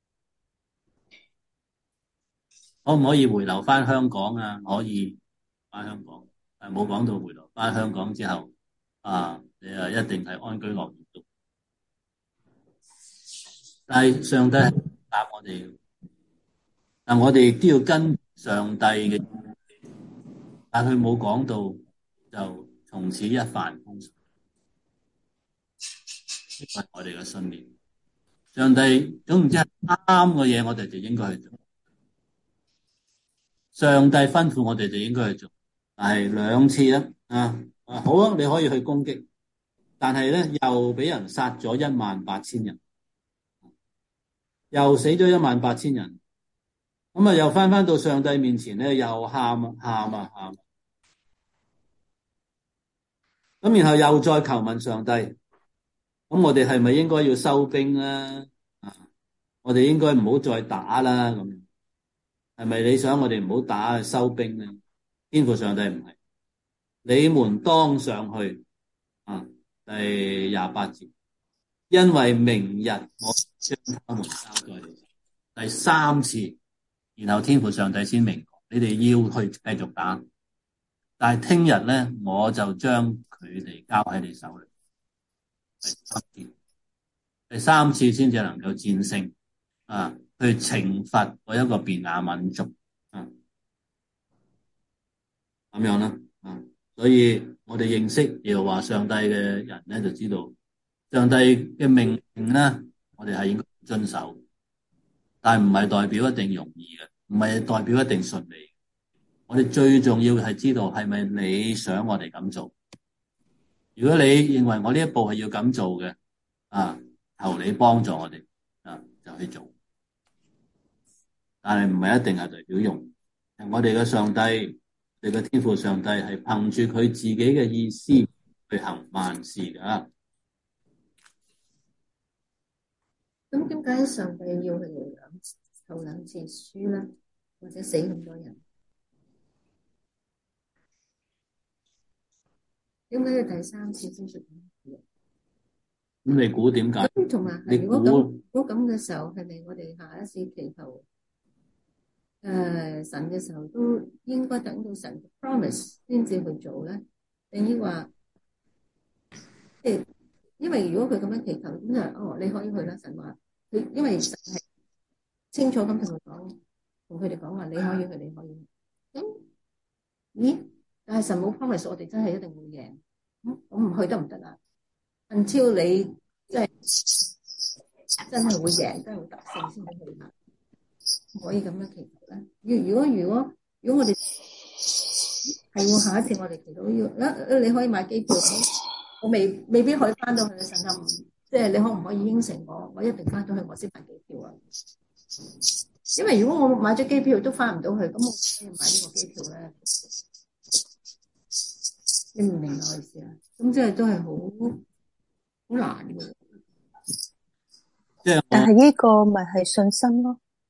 可唔可以回流返香港啊？可以返香港，但係冇講到回流返香港之後啊，你啊一定係安居樂業。但係上帝係答我哋，但我哋亦都要跟上帝嘅，但佢冇講到就從此一帆風順，呢個係我哋嘅信念。上帝總唔知係啱嘅嘢，我哋就應該去做。上帝吩咐我哋就應該去做，但係兩次啦，啊啊好啊，你可以去攻擊，但係咧又俾人殺咗一萬八千人。又死咗一萬八千人，咁啊又翻翻到上帝面前咧，又喊啊喊啊喊，咁然後又再求問上帝，咁我哋係咪應該要收兵啦？啊，我哋應該唔好再打啦，咁係咪你想我哋唔好打收兵咧？天父上帝唔係，你們當上去啊，第廿八節，因為明日我將他們交在你。第三次，然後天父上帝先明，你哋要去繼續打，但係聽日咧，我就將佢哋交喺你手裏。第三次，第三次先至能夠戰勝啊，去懲罰嗰一個便雅憫族啊，咁樣啦啊，所以我哋認識耶和華上帝嘅人咧，就知道上帝嘅命令咧，我哋係應該遵守。但係唔係代表一定容易嘅，唔係代表一定順利。我哋最重要嘅係知道係咪你想我哋咁做。如果你認為我呢一步係要咁做嘅，啊，求你幫助我哋啊，就去做。但係唔係一定係代表容易。我哋嘅上帝，我哋嘅天父上帝係憑住佢自己嘅意思去行萬事㗎。 咁點解上帝要佢哋兩頭兩次輸咧，或者死咁多人？點解要第三次先出？ 咁你估點解？ 咁同埋係如果咁，如果咁嘅時候，係咪我哋下一次祈求誒、呃、神嘅時候，都應該等到神 promise 先至去做咧？定抑話即係，因為如果佢咁樣祈求，咁就哦你可以去啦。神話佢，因為神係清楚咁同佢講，同佢哋講話你可以去，你可以去。咁咦？但係神冇 promise 我哋真係一定會贏。咁我唔去得唔得啊？Until 你即係真係會贏，真係會得勝先去嘛？唔可以咁樣祈求咧。如如果如果如果我哋係要下一次我哋祈禱要啊，你可以買機票，我未未必可以翻到去嘅神就唔即係你可唔可以應承我，我一定翻到去我先買機票啊？因為如果我買咗機票都翻唔到去，咁我可以買呢個機票咧？你唔明我意思啊？咁即係都係好好難嘅。 即係， 但係呢個咪係信心咯。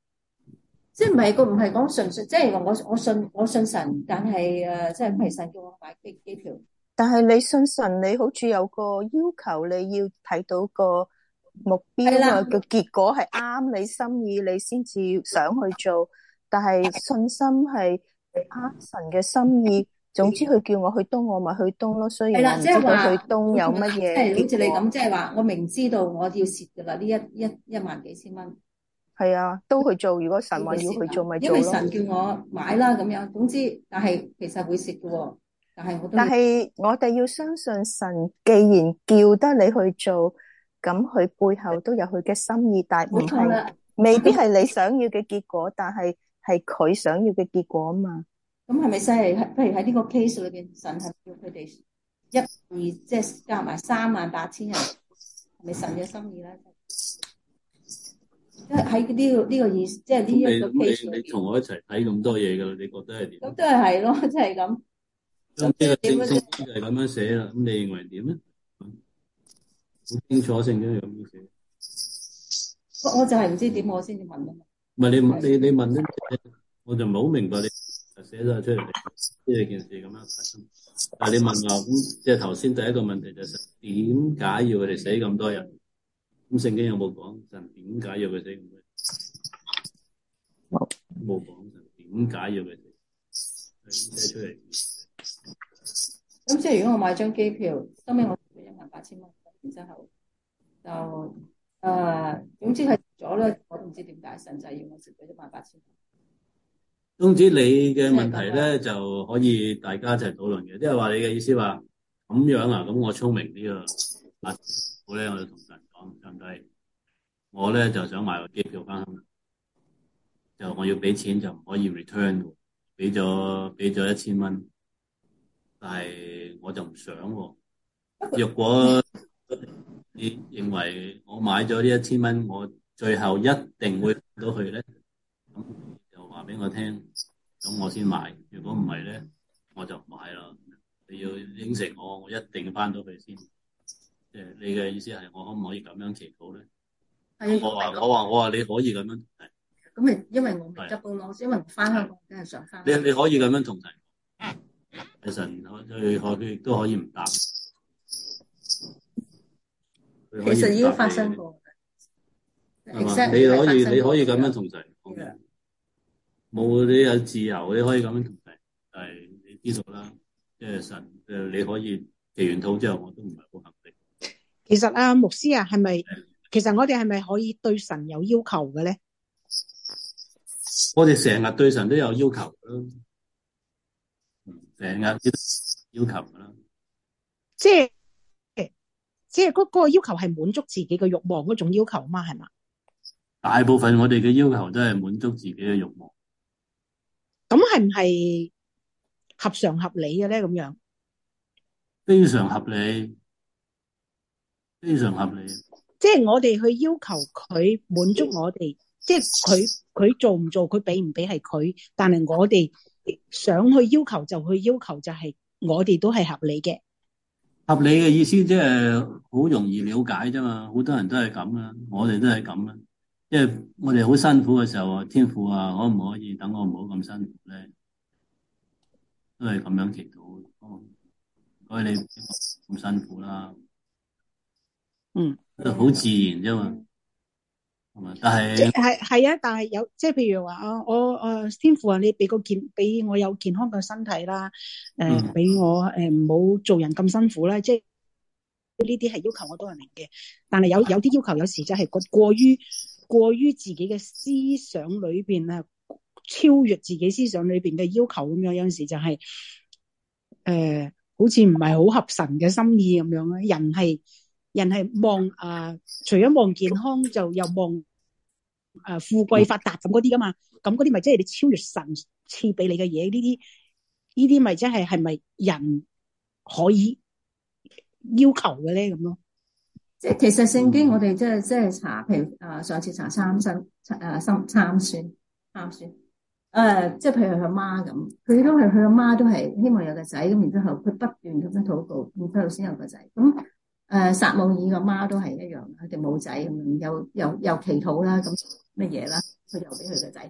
即係唔係個唔係講純粹，即係我我信我信神，但係誒，即係唔係神叫我買機機票。 但係你信神，你好似有個要求，你要睇到個目標啊，個結果係啱你心意，你先至想去做。但係信心係啱神嘅心意，總之佢叫我去東，我咪去東咯。雖然我唔知道去東有乜嘢。 即係好似你咁，即係話我明知道我要蝕噶啦，呢一一一萬幾千蚊。 係啊，都去做。如果神話要去做，咪做咯。 因為神叫我買啦，咁樣。總之，但係其實會蝕嘅。但係我都。 但係我哋要相信神，既然叫得你去做，咁佢背後都有佢嘅心意，但唔係未必係你想要嘅結果，但係係佢想要嘅結果啊嘛。 咁係咪犀利？譬如喺呢個 case 裏邊，神係叫佢哋一二，即係加埋三萬八千人，係咪神嘅心意咧？即係喺呢個呢個意思，即係呢一個 case 裏邊。你你同我一齊睇咁多嘢噶啦，你覺得係點？咁都係係咯，即係咁。咁呢個聖經就係咁樣寫啦。咁你認為點咧？好清楚聖經係咁樣寫。我我就係唔知點，我先至問啊嘛。唔係你你你問咧，我就唔係好明白你寫咗出嚟，即係件事咁樣發生。但係你問我咁，即係頭先第一個問題就係點解要佢哋死咁多人？咁聖經有冇講神點解要佢死咁多人？冇冇講神點解要佢死？寫出嚟。咁即係如果我買張機票，收尾我俾一萬八千蚊，然之後就誒、呃，總之係咗咧，我都唔知點解神就要我蝕咗一萬八千蚊。總之你嘅問題咧就可以大家一齊討論嘅，即係話你嘅意思話咁樣啊，咁我聰明啲啊，啊好咧，我就同神講，上帝，我咧就想買個機票翻香港，就我要俾錢就唔可以 return 嘅，俾咗俾咗一千蚊。但係我就唔想喎。若果你認為我買咗呢一千蚊，我最後一定會到去咧，咁就話俾我聽，咁我先買。如果唔係咧，我就唔買啦。你要應承我，我一定翻到去先。即係你嘅意思係，我可唔可以咁樣祈禱咧？係我話我話我話你可以咁樣。咁咪因為我未得到咯，因為翻香港真係想翻。你你可以咁樣同神。神佢佢亦都可以唔答，其實已經發生過，係嘛？你可以你可以咁樣同神講嘅，冇你有自由，你可以咁樣同神，但係你知道啦，即係神誒，你可以祈完禱之後，我都唔係好肯定。 其實啊，牧師啊，係咪？其實我哋係咪可以對神有要求嘅咧？ 我哋成日對神都有要求咯。成日要求噶啦， 即係即係嗰個要求係滿足自己嘅欲望嗰種要求嘛，係嘛？ 大部分我哋嘅要求都係滿足自己嘅欲望。 咁係唔係合常合理嘅咧？咁樣非常合理，非常合理。 即係我哋去要求佢滿足我哋，即係佢佢做唔做，佢俾唔俾係佢，但係我哋想去要求就去要求，就係我哋都係合理嘅。 合理嘅意思即係好容易了解啫嘛，好多人都係咁啦，我哋都係咁啦。即係我哋好辛苦嘅時候，天父啊，可唔可以等我唔好咁辛苦咧？都係咁樣祈禱。唔該你咁辛苦啦。 嗯， 好自然啫嘛。但係係係啊，但係有即係譬如話啊，我誒天父啊，你俾個健俾我有健康嘅身體啦，誒俾我誒唔好做人咁辛苦啦，即係呢啲係要求我都係明嘅。但係有有啲要求有時就係過過於過於自己嘅思想裏邊啊，超越自己思想裏邊嘅要求咁樣，有陣時就係誒好似唔係好合神嘅心意咁樣咧。人係人係望啊，除咗望健康，就又望誒、啊、富貴發達咁嗰啲噶嘛。咁嗰啲咪即係你超越神賜俾你嘅嘢？呢啲呢啲咪即係係咪人可以要求嘅咧？咁咯。即係其實聖經我哋即係即係查，譬如誒上次查參孫誒參參孫參孫誒，即係譬如佢阿媽咁，佢都係佢阿媽都係希望有個仔，咁然之後佢不斷咁樣禱告，然之後先有個仔咁。誒，撒母耳個媽都係一樣，佢哋冇仔咁樣，又又又祈禱啦，咁乜嘢啦，佢又俾佢個仔。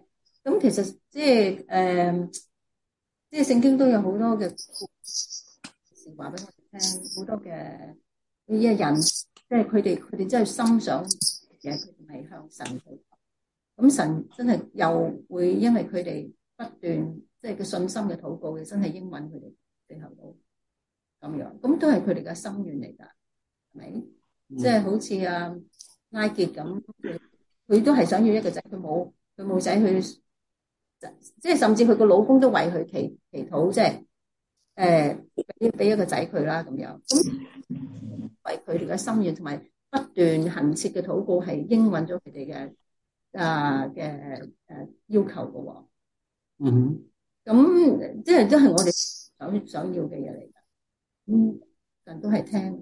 咁其實即係誒，即係聖經都有好多嘅故事話俾我哋聽，好多嘅呢啲人，即係佢哋佢哋真係心想嘅，佢哋係向神去求，咁神真係又會因為佢哋不斷即係嘅信心嘅禱告，真係應允佢哋最後到咁樣，咁都係佢哋嘅心願嚟㗎，係咪？即係好似啊拉結咁，佢都係想要一個仔，佢冇佢冇仔去。即係甚至佢個老公都為佢祈祈禱，即係誒俾俾一個仔佢啦咁樣。咁為佢哋嘅心願同埋不斷懇切嘅禱告，係應允咗佢哋嘅啊嘅誒要求嘅喎。 嗯哼， 咁即係都係我哋想想要嘅嘢嚟㗎。嗯，人都係聽嘅。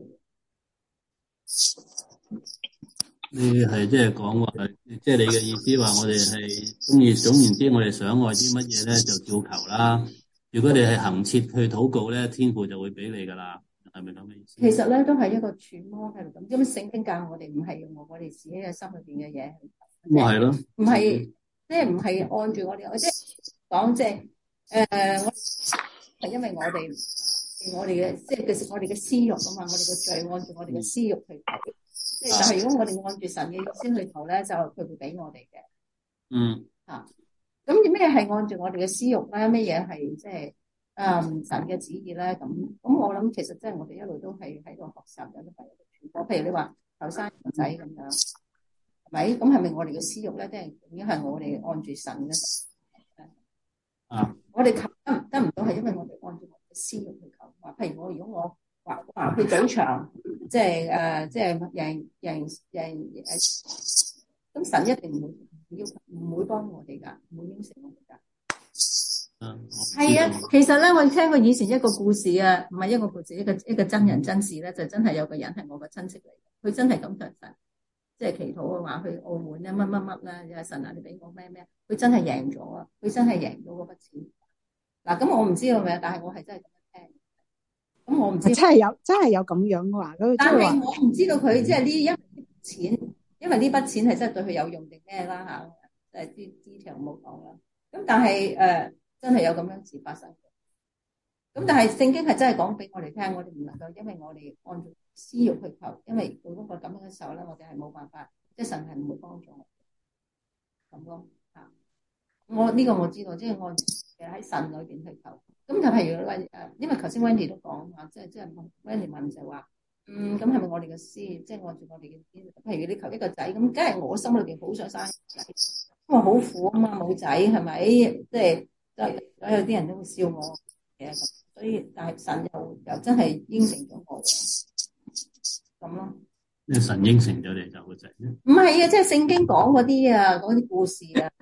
你係即係講話，即係你嘅意思話，我哋係中意，總言之，我哋想愛啲乜嘢咧，就照求啦。如果你係恆切去禱告咧，天父就會俾你噶啦，係咪咁嘅意思？ 其實咧都係一個揣摩喺度咁，因為聖經教我哋唔係用我哋自己嘅心裏邊嘅嘢， 咁係咯， 唔係即係唔係按住我哋，我即係講即係誒，我係因為我哋我哋嘅即係嘅我哋嘅私欲啊嘛，我哋嘅罪按住我哋嘅私欲去求。即係，但係如果我哋按住神嘅意思去求咧，就佢會俾我哋嘅。 嗯。 啊，咁咩係按住我哋嘅私欲咧？咩嘢係即係誒神嘅旨意咧？咁咁我諗其實即係我哋一路都係喺度學習緊，都係傳播。譬如你話後生個仔咁樣，係咪？咁係咪我哋嘅私欲咧？即係已經係我哋按住神嘅。 啊， 我哋求得唔得唔到，係因為我哋按住我嘅私欲去求。話譬如我如果我。話話去賭場，即係誒，即係贏贏贏誒，咁神一定唔會要唔會幫我哋噶，唔會應承我哋噶。 嗯， 係啊，其實咧，我聽過以前一個故事啊，唔係一個故事，一個一個真人真事咧，就真係有個人係我個親戚嚟嘅，佢真係咁向神，即係祈禱嘅話，去澳門咧乜乜乜啦，有神啊，你俾我咩咩，佢真係贏咗啊，佢真係贏咗嗰筆錢。嗱，咁我唔知道係咪，但係我係真係。咁我唔知， 真係有真係有咁樣嘅話， 但係我唔知道佢即係呢，因為呢筆錢，因為呢筆錢係真係對佢有用定咩啦吓，誒啲啲條冇講啦。咁但係誒、呃、真係有咁樣事發生。咁但係聖經係真係講俾我哋聽，我哋唔能夠因為我哋按照私欲去求，因為到嗰個咁樣嘅時候咧，我哋係冇辦法，即係神係唔會幫助我咁咯吓。我呢、這個我知道，即係按誒喺神裏邊去求。咁就譬如話誒，因為頭先 Wendy 都講話，即係即係 Wendy 問就係話，嗯，咁係咪我哋嘅私，即係按住我哋嘅私？譬如你求一個仔，咁梗係我心裏邊好想生仔，因為好苦啊嘛，冇仔係咪？即係所有啲人都會笑我嘅，所以但係神又又真係應承咗我咁咯。 即係神應承咗你就個仔咧？ 唔係啊，即係聖經講嗰啲啊，嗰啲故事啊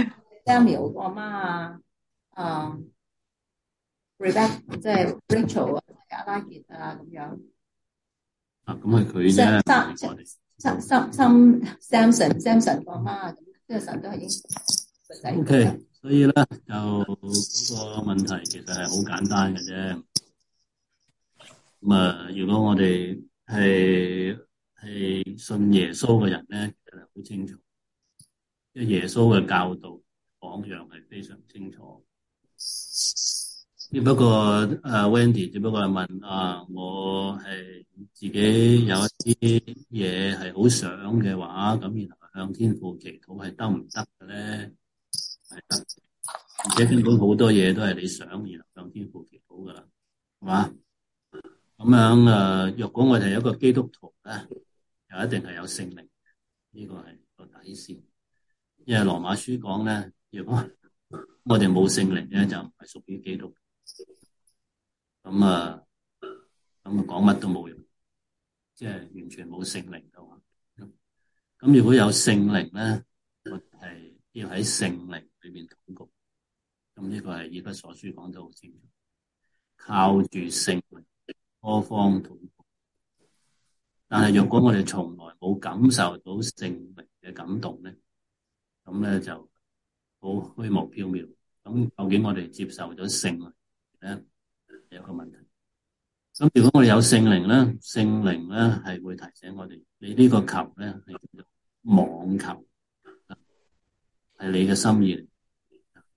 ，Samuel 個阿媽啊，啊。Rebecca 即係 Rachel 啊，阿拉結啊咁樣。 啊，咁係佢啫。 三三三 Samson Samson 個媽咁，即係神都係應個仔。 O K，所以咧就嗰個問題其實係好簡單嘅啫。咁啊，如果我哋係係信耶穌嘅人咧，其實係好清楚，因為耶穌嘅教導榜樣係非常清楚。只不過誒、uh, Wendy 只不過係問啊，我係自己有一啲嘢係好想嘅話，咁然後向天父祈禱係得唔得嘅咧？係得，而且根本好多嘢都係你想，然後向天父祈禱噶啦，係嘛？咁樣誒，若果我哋係一個基督徒咧，又一定係有聖靈，呢、這個係個底線。因為羅馬書講咧，如果我哋冇聖靈咧，就唔係屬於基督。咁啊，咁啊講乜都冇用，即係完全冇聖靈嘅話。咁如果有聖靈咧，我係要喺聖靈裏邊禱告。咁呢個係以弗所書講得好清楚，靠住聖靈多方禱告。但係若果我哋從來冇感受到聖靈嘅感動咧，咁咧就好虛無縹緲。咁究竟我哋接受咗聖靈咧？有個問題。咁如果我哋有聖靈咧，聖靈咧係會提醒我哋，你呢個求咧係叫做妄求，係你嘅心意。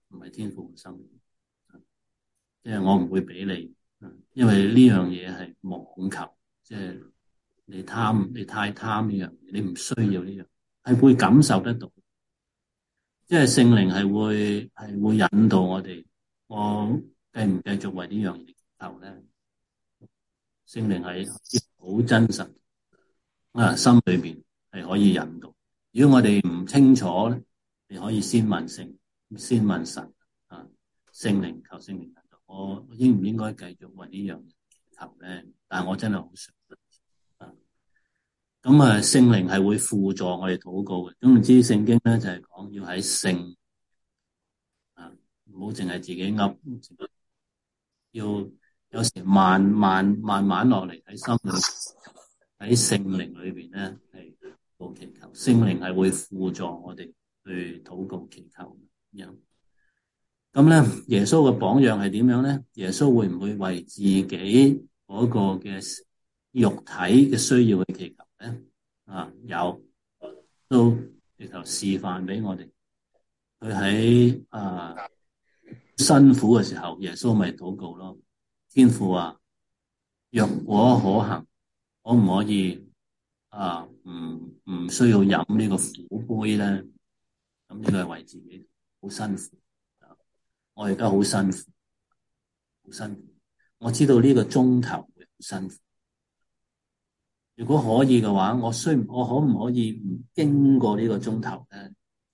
唔係天父嘅心意。即係我唔會俾你，因為呢樣嘢係妄求，即係你貪，你太貪呢樣嘢，你唔需要呢樣，係會感受得到。即係聖靈係會係會引導我哋，我繼唔繼續為呢樣嘢求咧？聖靈係好真實啊，心裏邊係可以引導。如果我哋唔清楚咧，你可以先問聖，先問神啊，聖靈求聖靈引導，我應唔應該繼續為呢樣嘢求咧？但係我真係好想啊。咁啊，聖靈係會輔助我哋禱告嘅。總之，聖經咧就係講要喺聖啊，唔好淨係自己噏，要有時慢慢慢慢落嚟喺心裏，喺聖靈裏邊咧係禱告祈求。聖靈係會輔助我哋去禱告祈求咁。咁咧，耶穌嘅榜樣係點樣咧？耶穌會唔會為自己嗰個嘅肉體嘅需要去祈求咧？啊，有，都直頭示範俾我哋。佢喺啊辛苦嘅時候，耶穌咪禱告咯。天父啊，若果可行，可唔可以啊？唔唔需要飲呢個苦杯咧？咁呢個係為自己好辛苦。我而家好辛苦，好辛苦。我知道呢個鐘頭會好辛苦。如果可以嘅話，我需我可唔可以唔經過呢個鐘頭咧？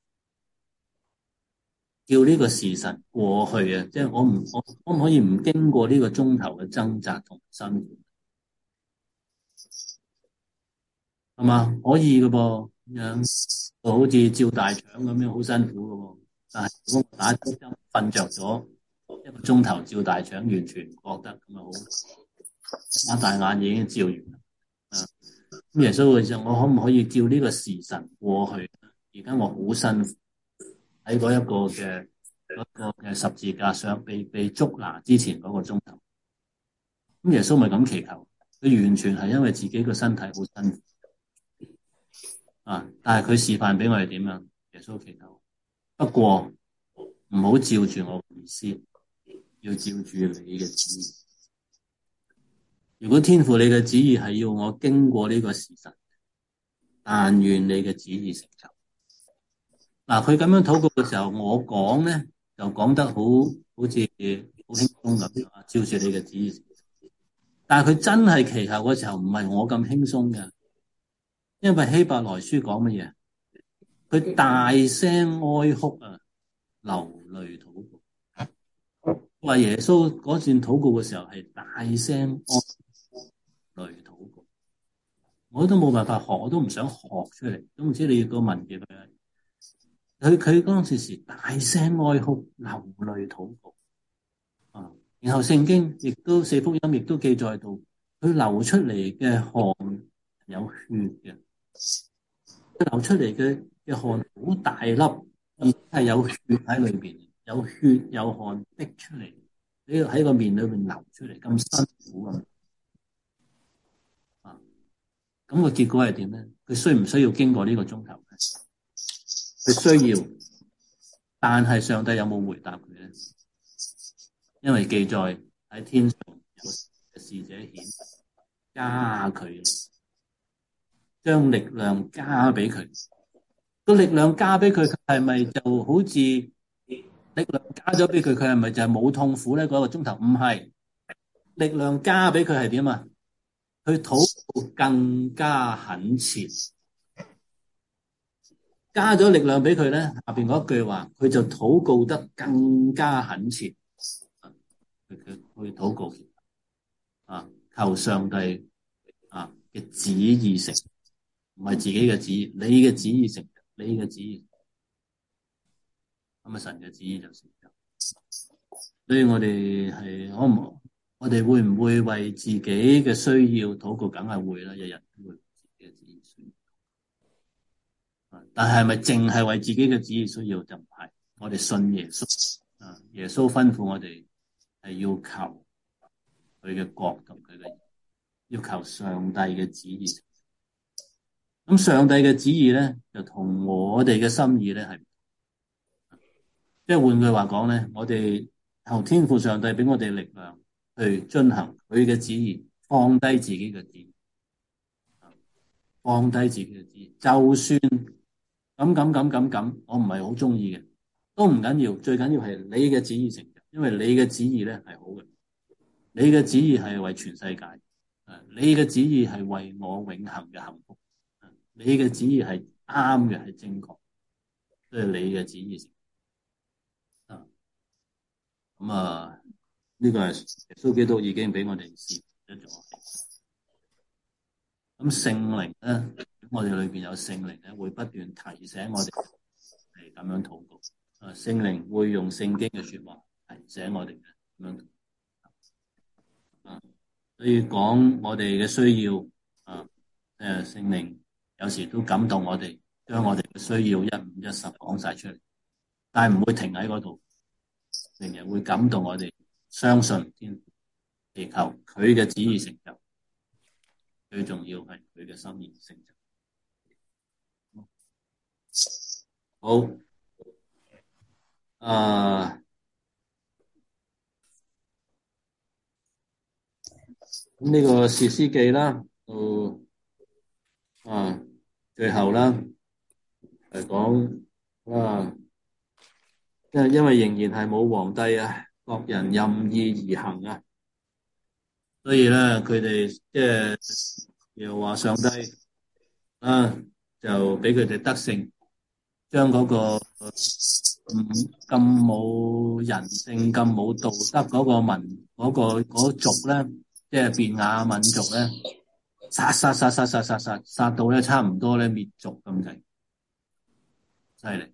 叫呢個時辰過去啊！即係我唔我可唔可以唔經過呢個鐘頭嘅掙扎同辛苦？係嘛？可以嘅噃，咁樣就好似照大腸咁樣，好辛苦嘅喎。但係如果我打針瞓着咗一個鐘頭照大腸，完全唔覺得咁啊，好擘大眼已經照完啦。啊，咁耶穌會就我可唔可以叫呢個時辰過去？而家我好辛苦喺嗰一個嘅嗰個嘅十字架上被被捉拿之前嗰個鐘頭。咁耶穌咪咁祈求？佢完全係因為自己個身體好辛苦啊！但係佢示範俾我哋點樣？耶穌祈求，不過唔好照住我嘅意思，要照住你嘅旨意。如果天父你嘅旨意係要我經過呢個時辰，但願你嘅旨意成就。嗱，佢咁樣禱告嘅時候，我講咧就講得好好似好輕鬆咁啊，照住你嘅旨意成就。但係佢真係祈求嘅時候，唔係我咁輕鬆嘅，因為希伯來書講乜嘢？佢大聲哀哭啊，流淚禱告。話耶穌嗰段禱告嘅時候係大聲哀淚禱告，我都冇辦法學，我都唔想學出嚟。都唔知你要個文字佢，佢佢嗰陣時大聲哀哭流淚禱告啊。然後聖經亦都四福音亦都記載到，佢流出嚟嘅汗有血嘅，佢流出嚟嘅嘅汗好大粒，而係有血喺裏邊。有血有汗逼出嚟，喺喺個面裏邊流出嚟，咁辛苦啊！啊，咁個結果係點咧？佢需唔需要經過呢個鐘頭咧？佢需要，但係上帝有冇回答佢咧？因為記載喺天上有使者顯加佢，將力量加俾佢。個力量加俾佢，係咪就好似？力量加咗俾佢，佢係咪就係冇痛苦咧？嗰個鐘頭唔係，力量加俾佢係點啊？佢禱告更加懇切，加咗力量俾佢咧。下邊嗰句話，佢就禱告得更加懇切。佢佢去禱告啊，求上帝啊嘅旨意成，唔係自己嘅旨意，你嘅旨意成，你嘅旨意。咁啊，神嘅旨意就成就。所以我哋係可唔，我哋會唔會為自己嘅需要禱告？梗係會啦，日日都會為自己嘅旨意需要。但係係咪淨係為自己嘅旨意需要？就唔係。我哋信耶穌啊，耶穌吩咐我哋係要求佢嘅國同佢嘅，要求上帝嘅旨意。咁上帝嘅旨意咧，就同我哋嘅心意咧係。 即係換句話講咧，我哋求天父上帝俾我哋力量去遵行佢嘅旨意，放低自己嘅旨意，放低自己嘅旨意，就算咁咁咁咁咁，我唔係好中意嘅，都唔緊要，最緊要係你嘅旨意成就，因為你嘅旨意咧係好嘅，你嘅旨意係為全世界，你嘅旨意係為我永恆嘅幸福，你嘅旨意係啱嘅，係正確，所以你嘅旨意成就。啊，咁啊，呢個係耶穌基督已經俾我哋示咗咗。咁聖靈咧，我哋裏邊有聖靈咧，會不斷提醒我哋係咁樣禱告。啊，聖靈會用聖經嘅說話提醒我哋嘅咁樣。啊，所以講我哋嘅需要啊，誒，聖靈有時都感動我哋，將我哋嘅需要一五一十講晒出嚟，但係唔會停喺嗰度，仍然會感動我哋相信天父，祈求佢嘅旨意成就。最重要係佢嘅心意成就。好，啊，咁呢個士師記啦，到啊最後啦，係講啊，因為因為仍然係冇皇帝啊，各人任意而行啊，所以咧佢哋即係又話上帝啊，就俾佢哋得勝，將嗰個嗯咁冇人性、咁冇道德嗰個民嗰個嗰族咧，即係便雅憫族咧，殺殺殺殺殺殺殺殺到咧差唔多咧滅族咁滯，犀利。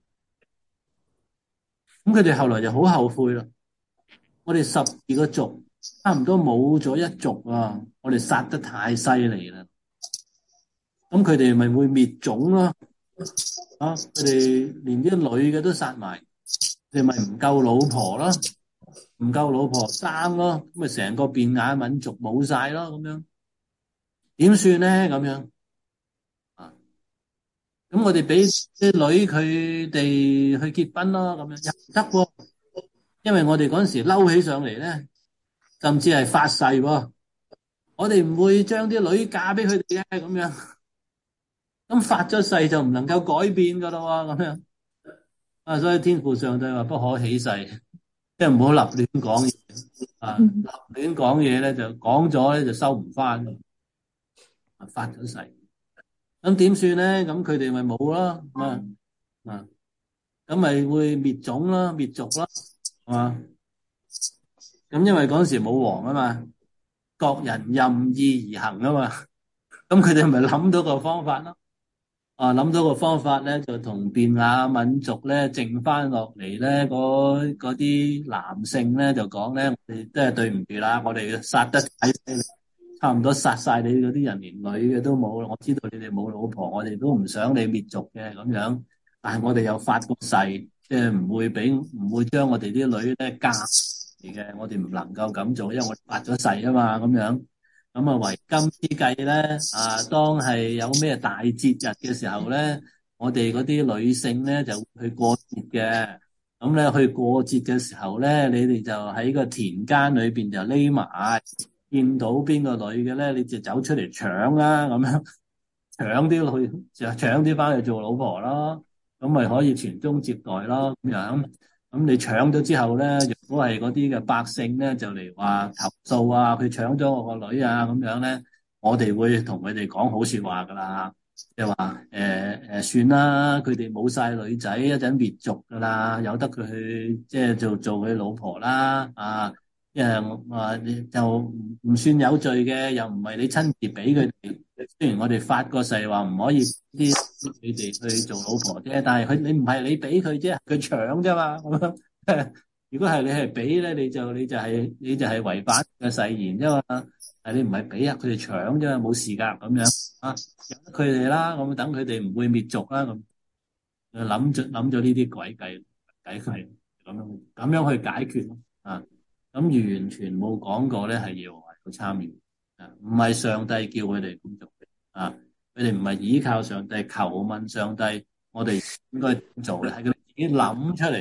咁佢哋後來就好後悔啦。我哋十二個族差唔多冇咗一族啊！我哋殺得太犀利啦。咁佢哋咪會滅種咯？啊！佢哋連啲女嘅都殺埋，佢哋咪唔夠老婆咯，唔夠老婆生咯，咁咪成個便雅憫族冇晒咯，咁樣點算咧？咁樣啊？咁我哋俾啲女佢哋去結婚咯，咁樣又唔得喎，因為我哋嗰陣時嬲起上嚟咧，甚至係發誓喎，我哋唔會將啲女嫁俾佢哋嘅，咁樣。咁發咗誓就唔能夠改變噶咯喎，咁樣啊，所以天父上帝話不可起誓，即係唔好立亂講嘢啊！立亂講嘢咧就講咗咧就收唔翻，啊發咗誓，咁點算咧？咁佢哋咪冇咯，啊啊，咁咪會滅種啦、滅族啦，係嘛？咁因為嗰時冇王啊嘛，各人任意而行啊嘛，咁佢哋咪諗到個方法咯。啊，諗到個方法咧，就同便雅憫族咧剩翻落嚟咧，嗰嗰啲男性咧就講咧，我哋真係對唔住啦，我哋殺得太犀利，差唔多殺晒你嗰啲人，連女嘅都冇。我知道你哋冇老婆，我哋都唔想你滅族嘅咁樣，但係我哋又發個誓，即係唔會俾唔會將我哋啲女咧嫁嚟嘅，我哋唔能夠咁做，因為我哋發咗誓啊嘛，咁樣。咁啊，為今之計咧，啊，當係有咩大節日嘅時候咧，我哋嗰啲女性咧就去過節嘅。咁咧去過節嘅時候咧，你哋就喺個田間裏邊就匿埋，見到邊個女嘅咧，你就走出嚟搶啦，咁樣搶啲女就搶啲翻去做老婆咯，咁咪可以傳宗接代咯，咁樣。咁你搶咗之後咧，如果係嗰啲嘅百姓咧，就嚟話投訴啊，佢搶咗我個女啊，咁樣咧，我哋會同佢哋講好說話噶啦，即係話誒誒，算啦，佢哋冇晒女仔，一陣滅族噶啦，由得佢去即係做做佢老婆啦，啊，因為話你就唔算有罪嘅，又唔係你親自俾佢哋，雖然我哋發個誓話唔可以啲佢哋去做老婆啫，但係佢你唔係你俾佢啫，佢搶啫嘛，咁樣。如果係你係俾咧，你就你就係你就係違反嘅誓言啫嘛。係你唔係俾啊，佢哋搶啫嘛，冇事噶咁樣啊，由得佢哋啦，咁等佢哋唔會滅族啦，咁諗咗諗咗呢啲詭計計計咁樣咁樣去解決咯啊。咁完全冇講過咧，係要去參與啊，唔係上帝叫佢哋咁做啊。佢哋唔係依靠上帝求問上帝，我哋應該點做咧？係佢哋自己諗出嚟嘅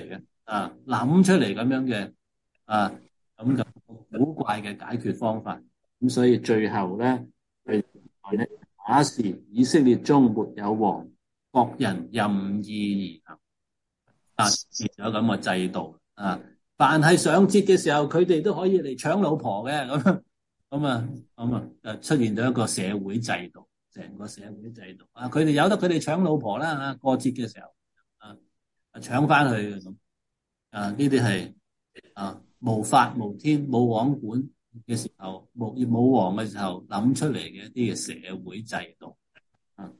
啊諗出嚟咁樣嘅啊咁就古怪嘅解決方法。咁所以最後咧，佢話咧，那時以色列中沒有王，各人任意而行。啊，有咁嘅制度啊，凡係上節嘅時候，佢哋都可以嚟搶老婆嘅。咁咁啊咁啊，誒出現咗一個社會制度，成個社會制度啊，佢哋有得佢哋搶老婆啦嚇，過節嘅時候啊，搶翻去咁啊，呢啲係啊無法無天冇王管嘅時候，冇冇王嘅時候諗出嚟嘅一啲嘅社會制度啊。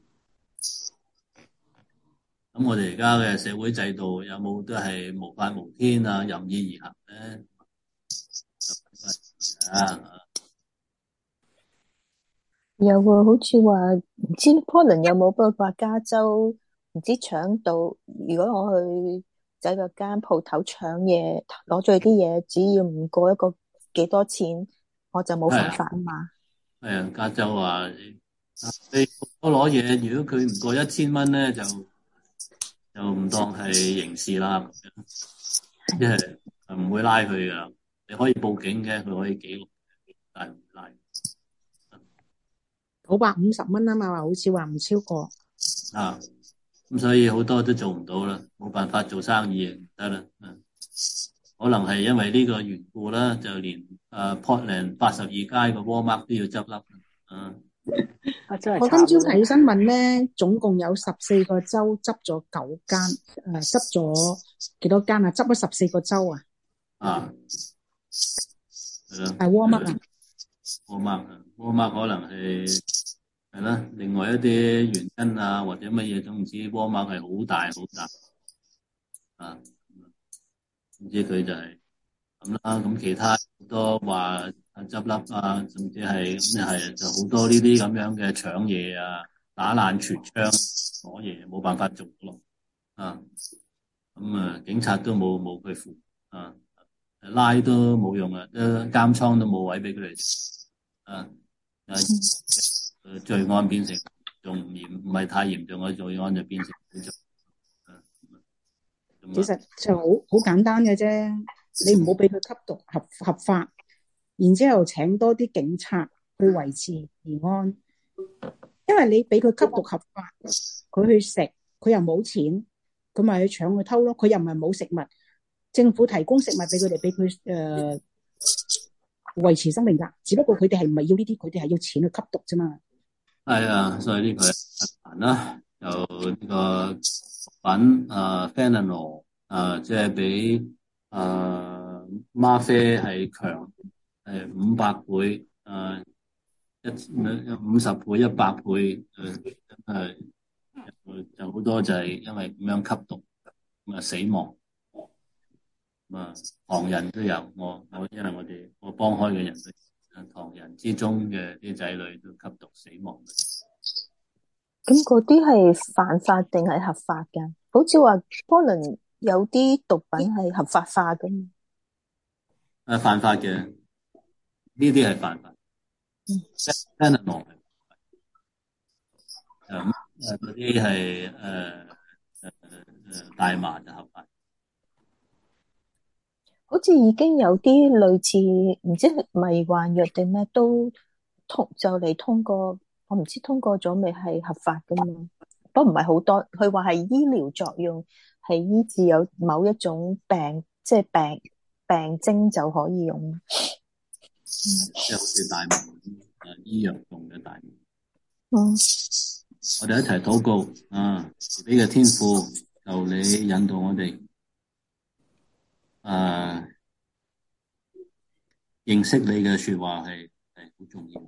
咁我哋而家嘅社會制度有冇都係無法無天啊，任意而行咧？啊， 有喎，好似話唔知 Poland 有冇，不過話加州唔知搶到，如果我去仔個間鋪頭搶嘢，攞咗啲嘢，只要唔過一個幾多錢，我就冇犯法啊嘛。 係啊，加州話你我攞嘢，如果佢唔過一千蚊咧，就就唔當係刑事啦，咁樣即係唔會拉佢噶。你可以報警嘅，佢可以記錄，但係唔會拉。 九百五十蚊啊嘛，好似話唔超過啊，咁所以好多都做唔到啦，冇辦法做生意唔得啦。可能係因為呢個緣故啦，就連誒、uh, Portland 八十二街個 Walmart 都要執笠。啊， 啊真係我今朝慘睇新聞咧，總共有十四個州執咗九間，誒執咗幾多間啊？執咗十四個州啊！ 啊，係咯， 係 Walmart 啊 Walmart 啊 Walmart 可能係係啦，另外一啲原因啊，或者乜嘢總唔知 Walmart 係好大好大啊，總之佢就係咁啦。咁其他好多話執笠啊，甚至係咁又係就好多呢啲咁樣嘅搶嘢啊，打爛櫥窗攞嘢，冇辦法做咯啊。咁啊，警察都冇冇佢符啊，拉都冇用啊，監倉都冇位俾佢哋啊。啊，罪案變成仲唔嚴，唔係太嚴重嘅罪案就變成嚴重。 其實就好好簡單嘅啫，你唔好俾佢吸毒合合法，然之後請多啲警察去維持治安。因為你俾佢吸毒合法，佢去食，佢又冇錢，佢咪去搶去偷咯。佢又唔係冇食物，政府提供食物俾佢哋，俾佢誒維持生命噶。只不過佢哋係唔係要呢啲，佢哋係要錢去吸毒啫嘛。 係啊，所以呢個係難啦。就呢個品啊 Fentanyl 啊，即係比啊嗎啡係強係五百倍啊，一五十倍、一百倍誒，真係就好多就係因為咁樣吸毒咁啊死亡。咁啊，唐人都有，我我因為我哋我幫開嘅人都唐人之中嘅啲仔女都吸毒死亡。 咁嗰啲係犯法定係合法噶？好似話可能有啲毒品係合法化噶嘛？ 誒，犯法嘅，呢啲係犯法。嗯 Fentanyl 係誒誒嗰啲係誒誒誒大麻就合法。 好似已經有啲類似唔知係迷幻藥定咩都通就嚟通過，我唔知通過咗未係合法噶嘛？不過唔係好多，佢話係醫療作用，係醫治有某一種病，即係病病徵就可以用。 即係好似大麻誒醫藥用嘅大麻。 嗯， 我哋一齊禱告啊！你嘅天父，求你引導我哋啊，認識你嘅說話係係好重要。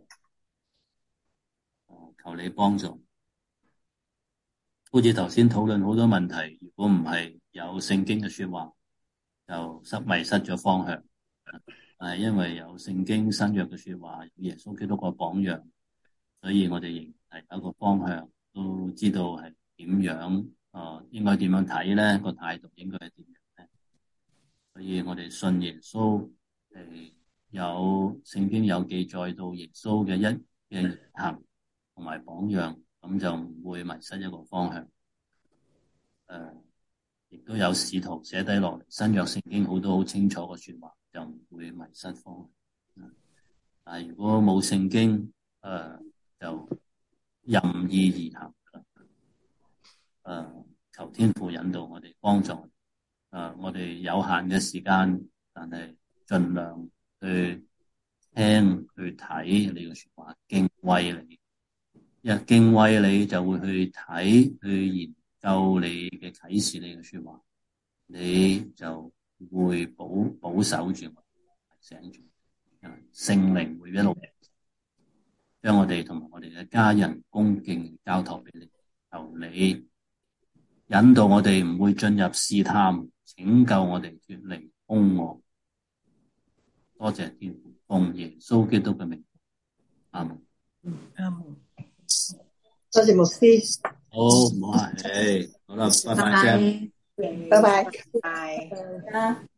啊，求你幫助。好似頭先討論好多問題，如果唔係有聖經嘅說話，就失迷失咗方向。係因為有聖經新約嘅說話，有耶穌基督個榜樣，所以我哋仍然係有一個方向，都知道係點樣啊，應該點樣睇咧？個態度應該係點樣咧？所以我哋信耶穌係有聖經有記載到耶穌嘅一嘅言行同埋榜樣。咁就唔會迷失一個方向。誒、呃， 亦都有使徒寫低落嚟。新約聖經好多好清楚嘅說話，就唔會迷失方向。但係如果冇聖經，誒、呃、就任意而行。誒、呃，求天父引導我哋，幫助我哋。誒、呃，我哋有限嘅時間，但係盡量去聽去睇你嘅說話，敬畏你。一敬畏你，就會去睇去研究你嘅啟示，你嘅說話，你就會保保守住我，提醒住，聖靈會一路將我哋同埋我哋嘅家人恭敬交託俾你，求你引導我哋唔會進入試探，拯救我哋脫離兇惡。多謝天父，奉耶穌基督嘅名，阿門。 阿門。 多謝牧師。 好，唔好客氣。好啦，拜拜， 拜拜。 拜拜。 拜拜。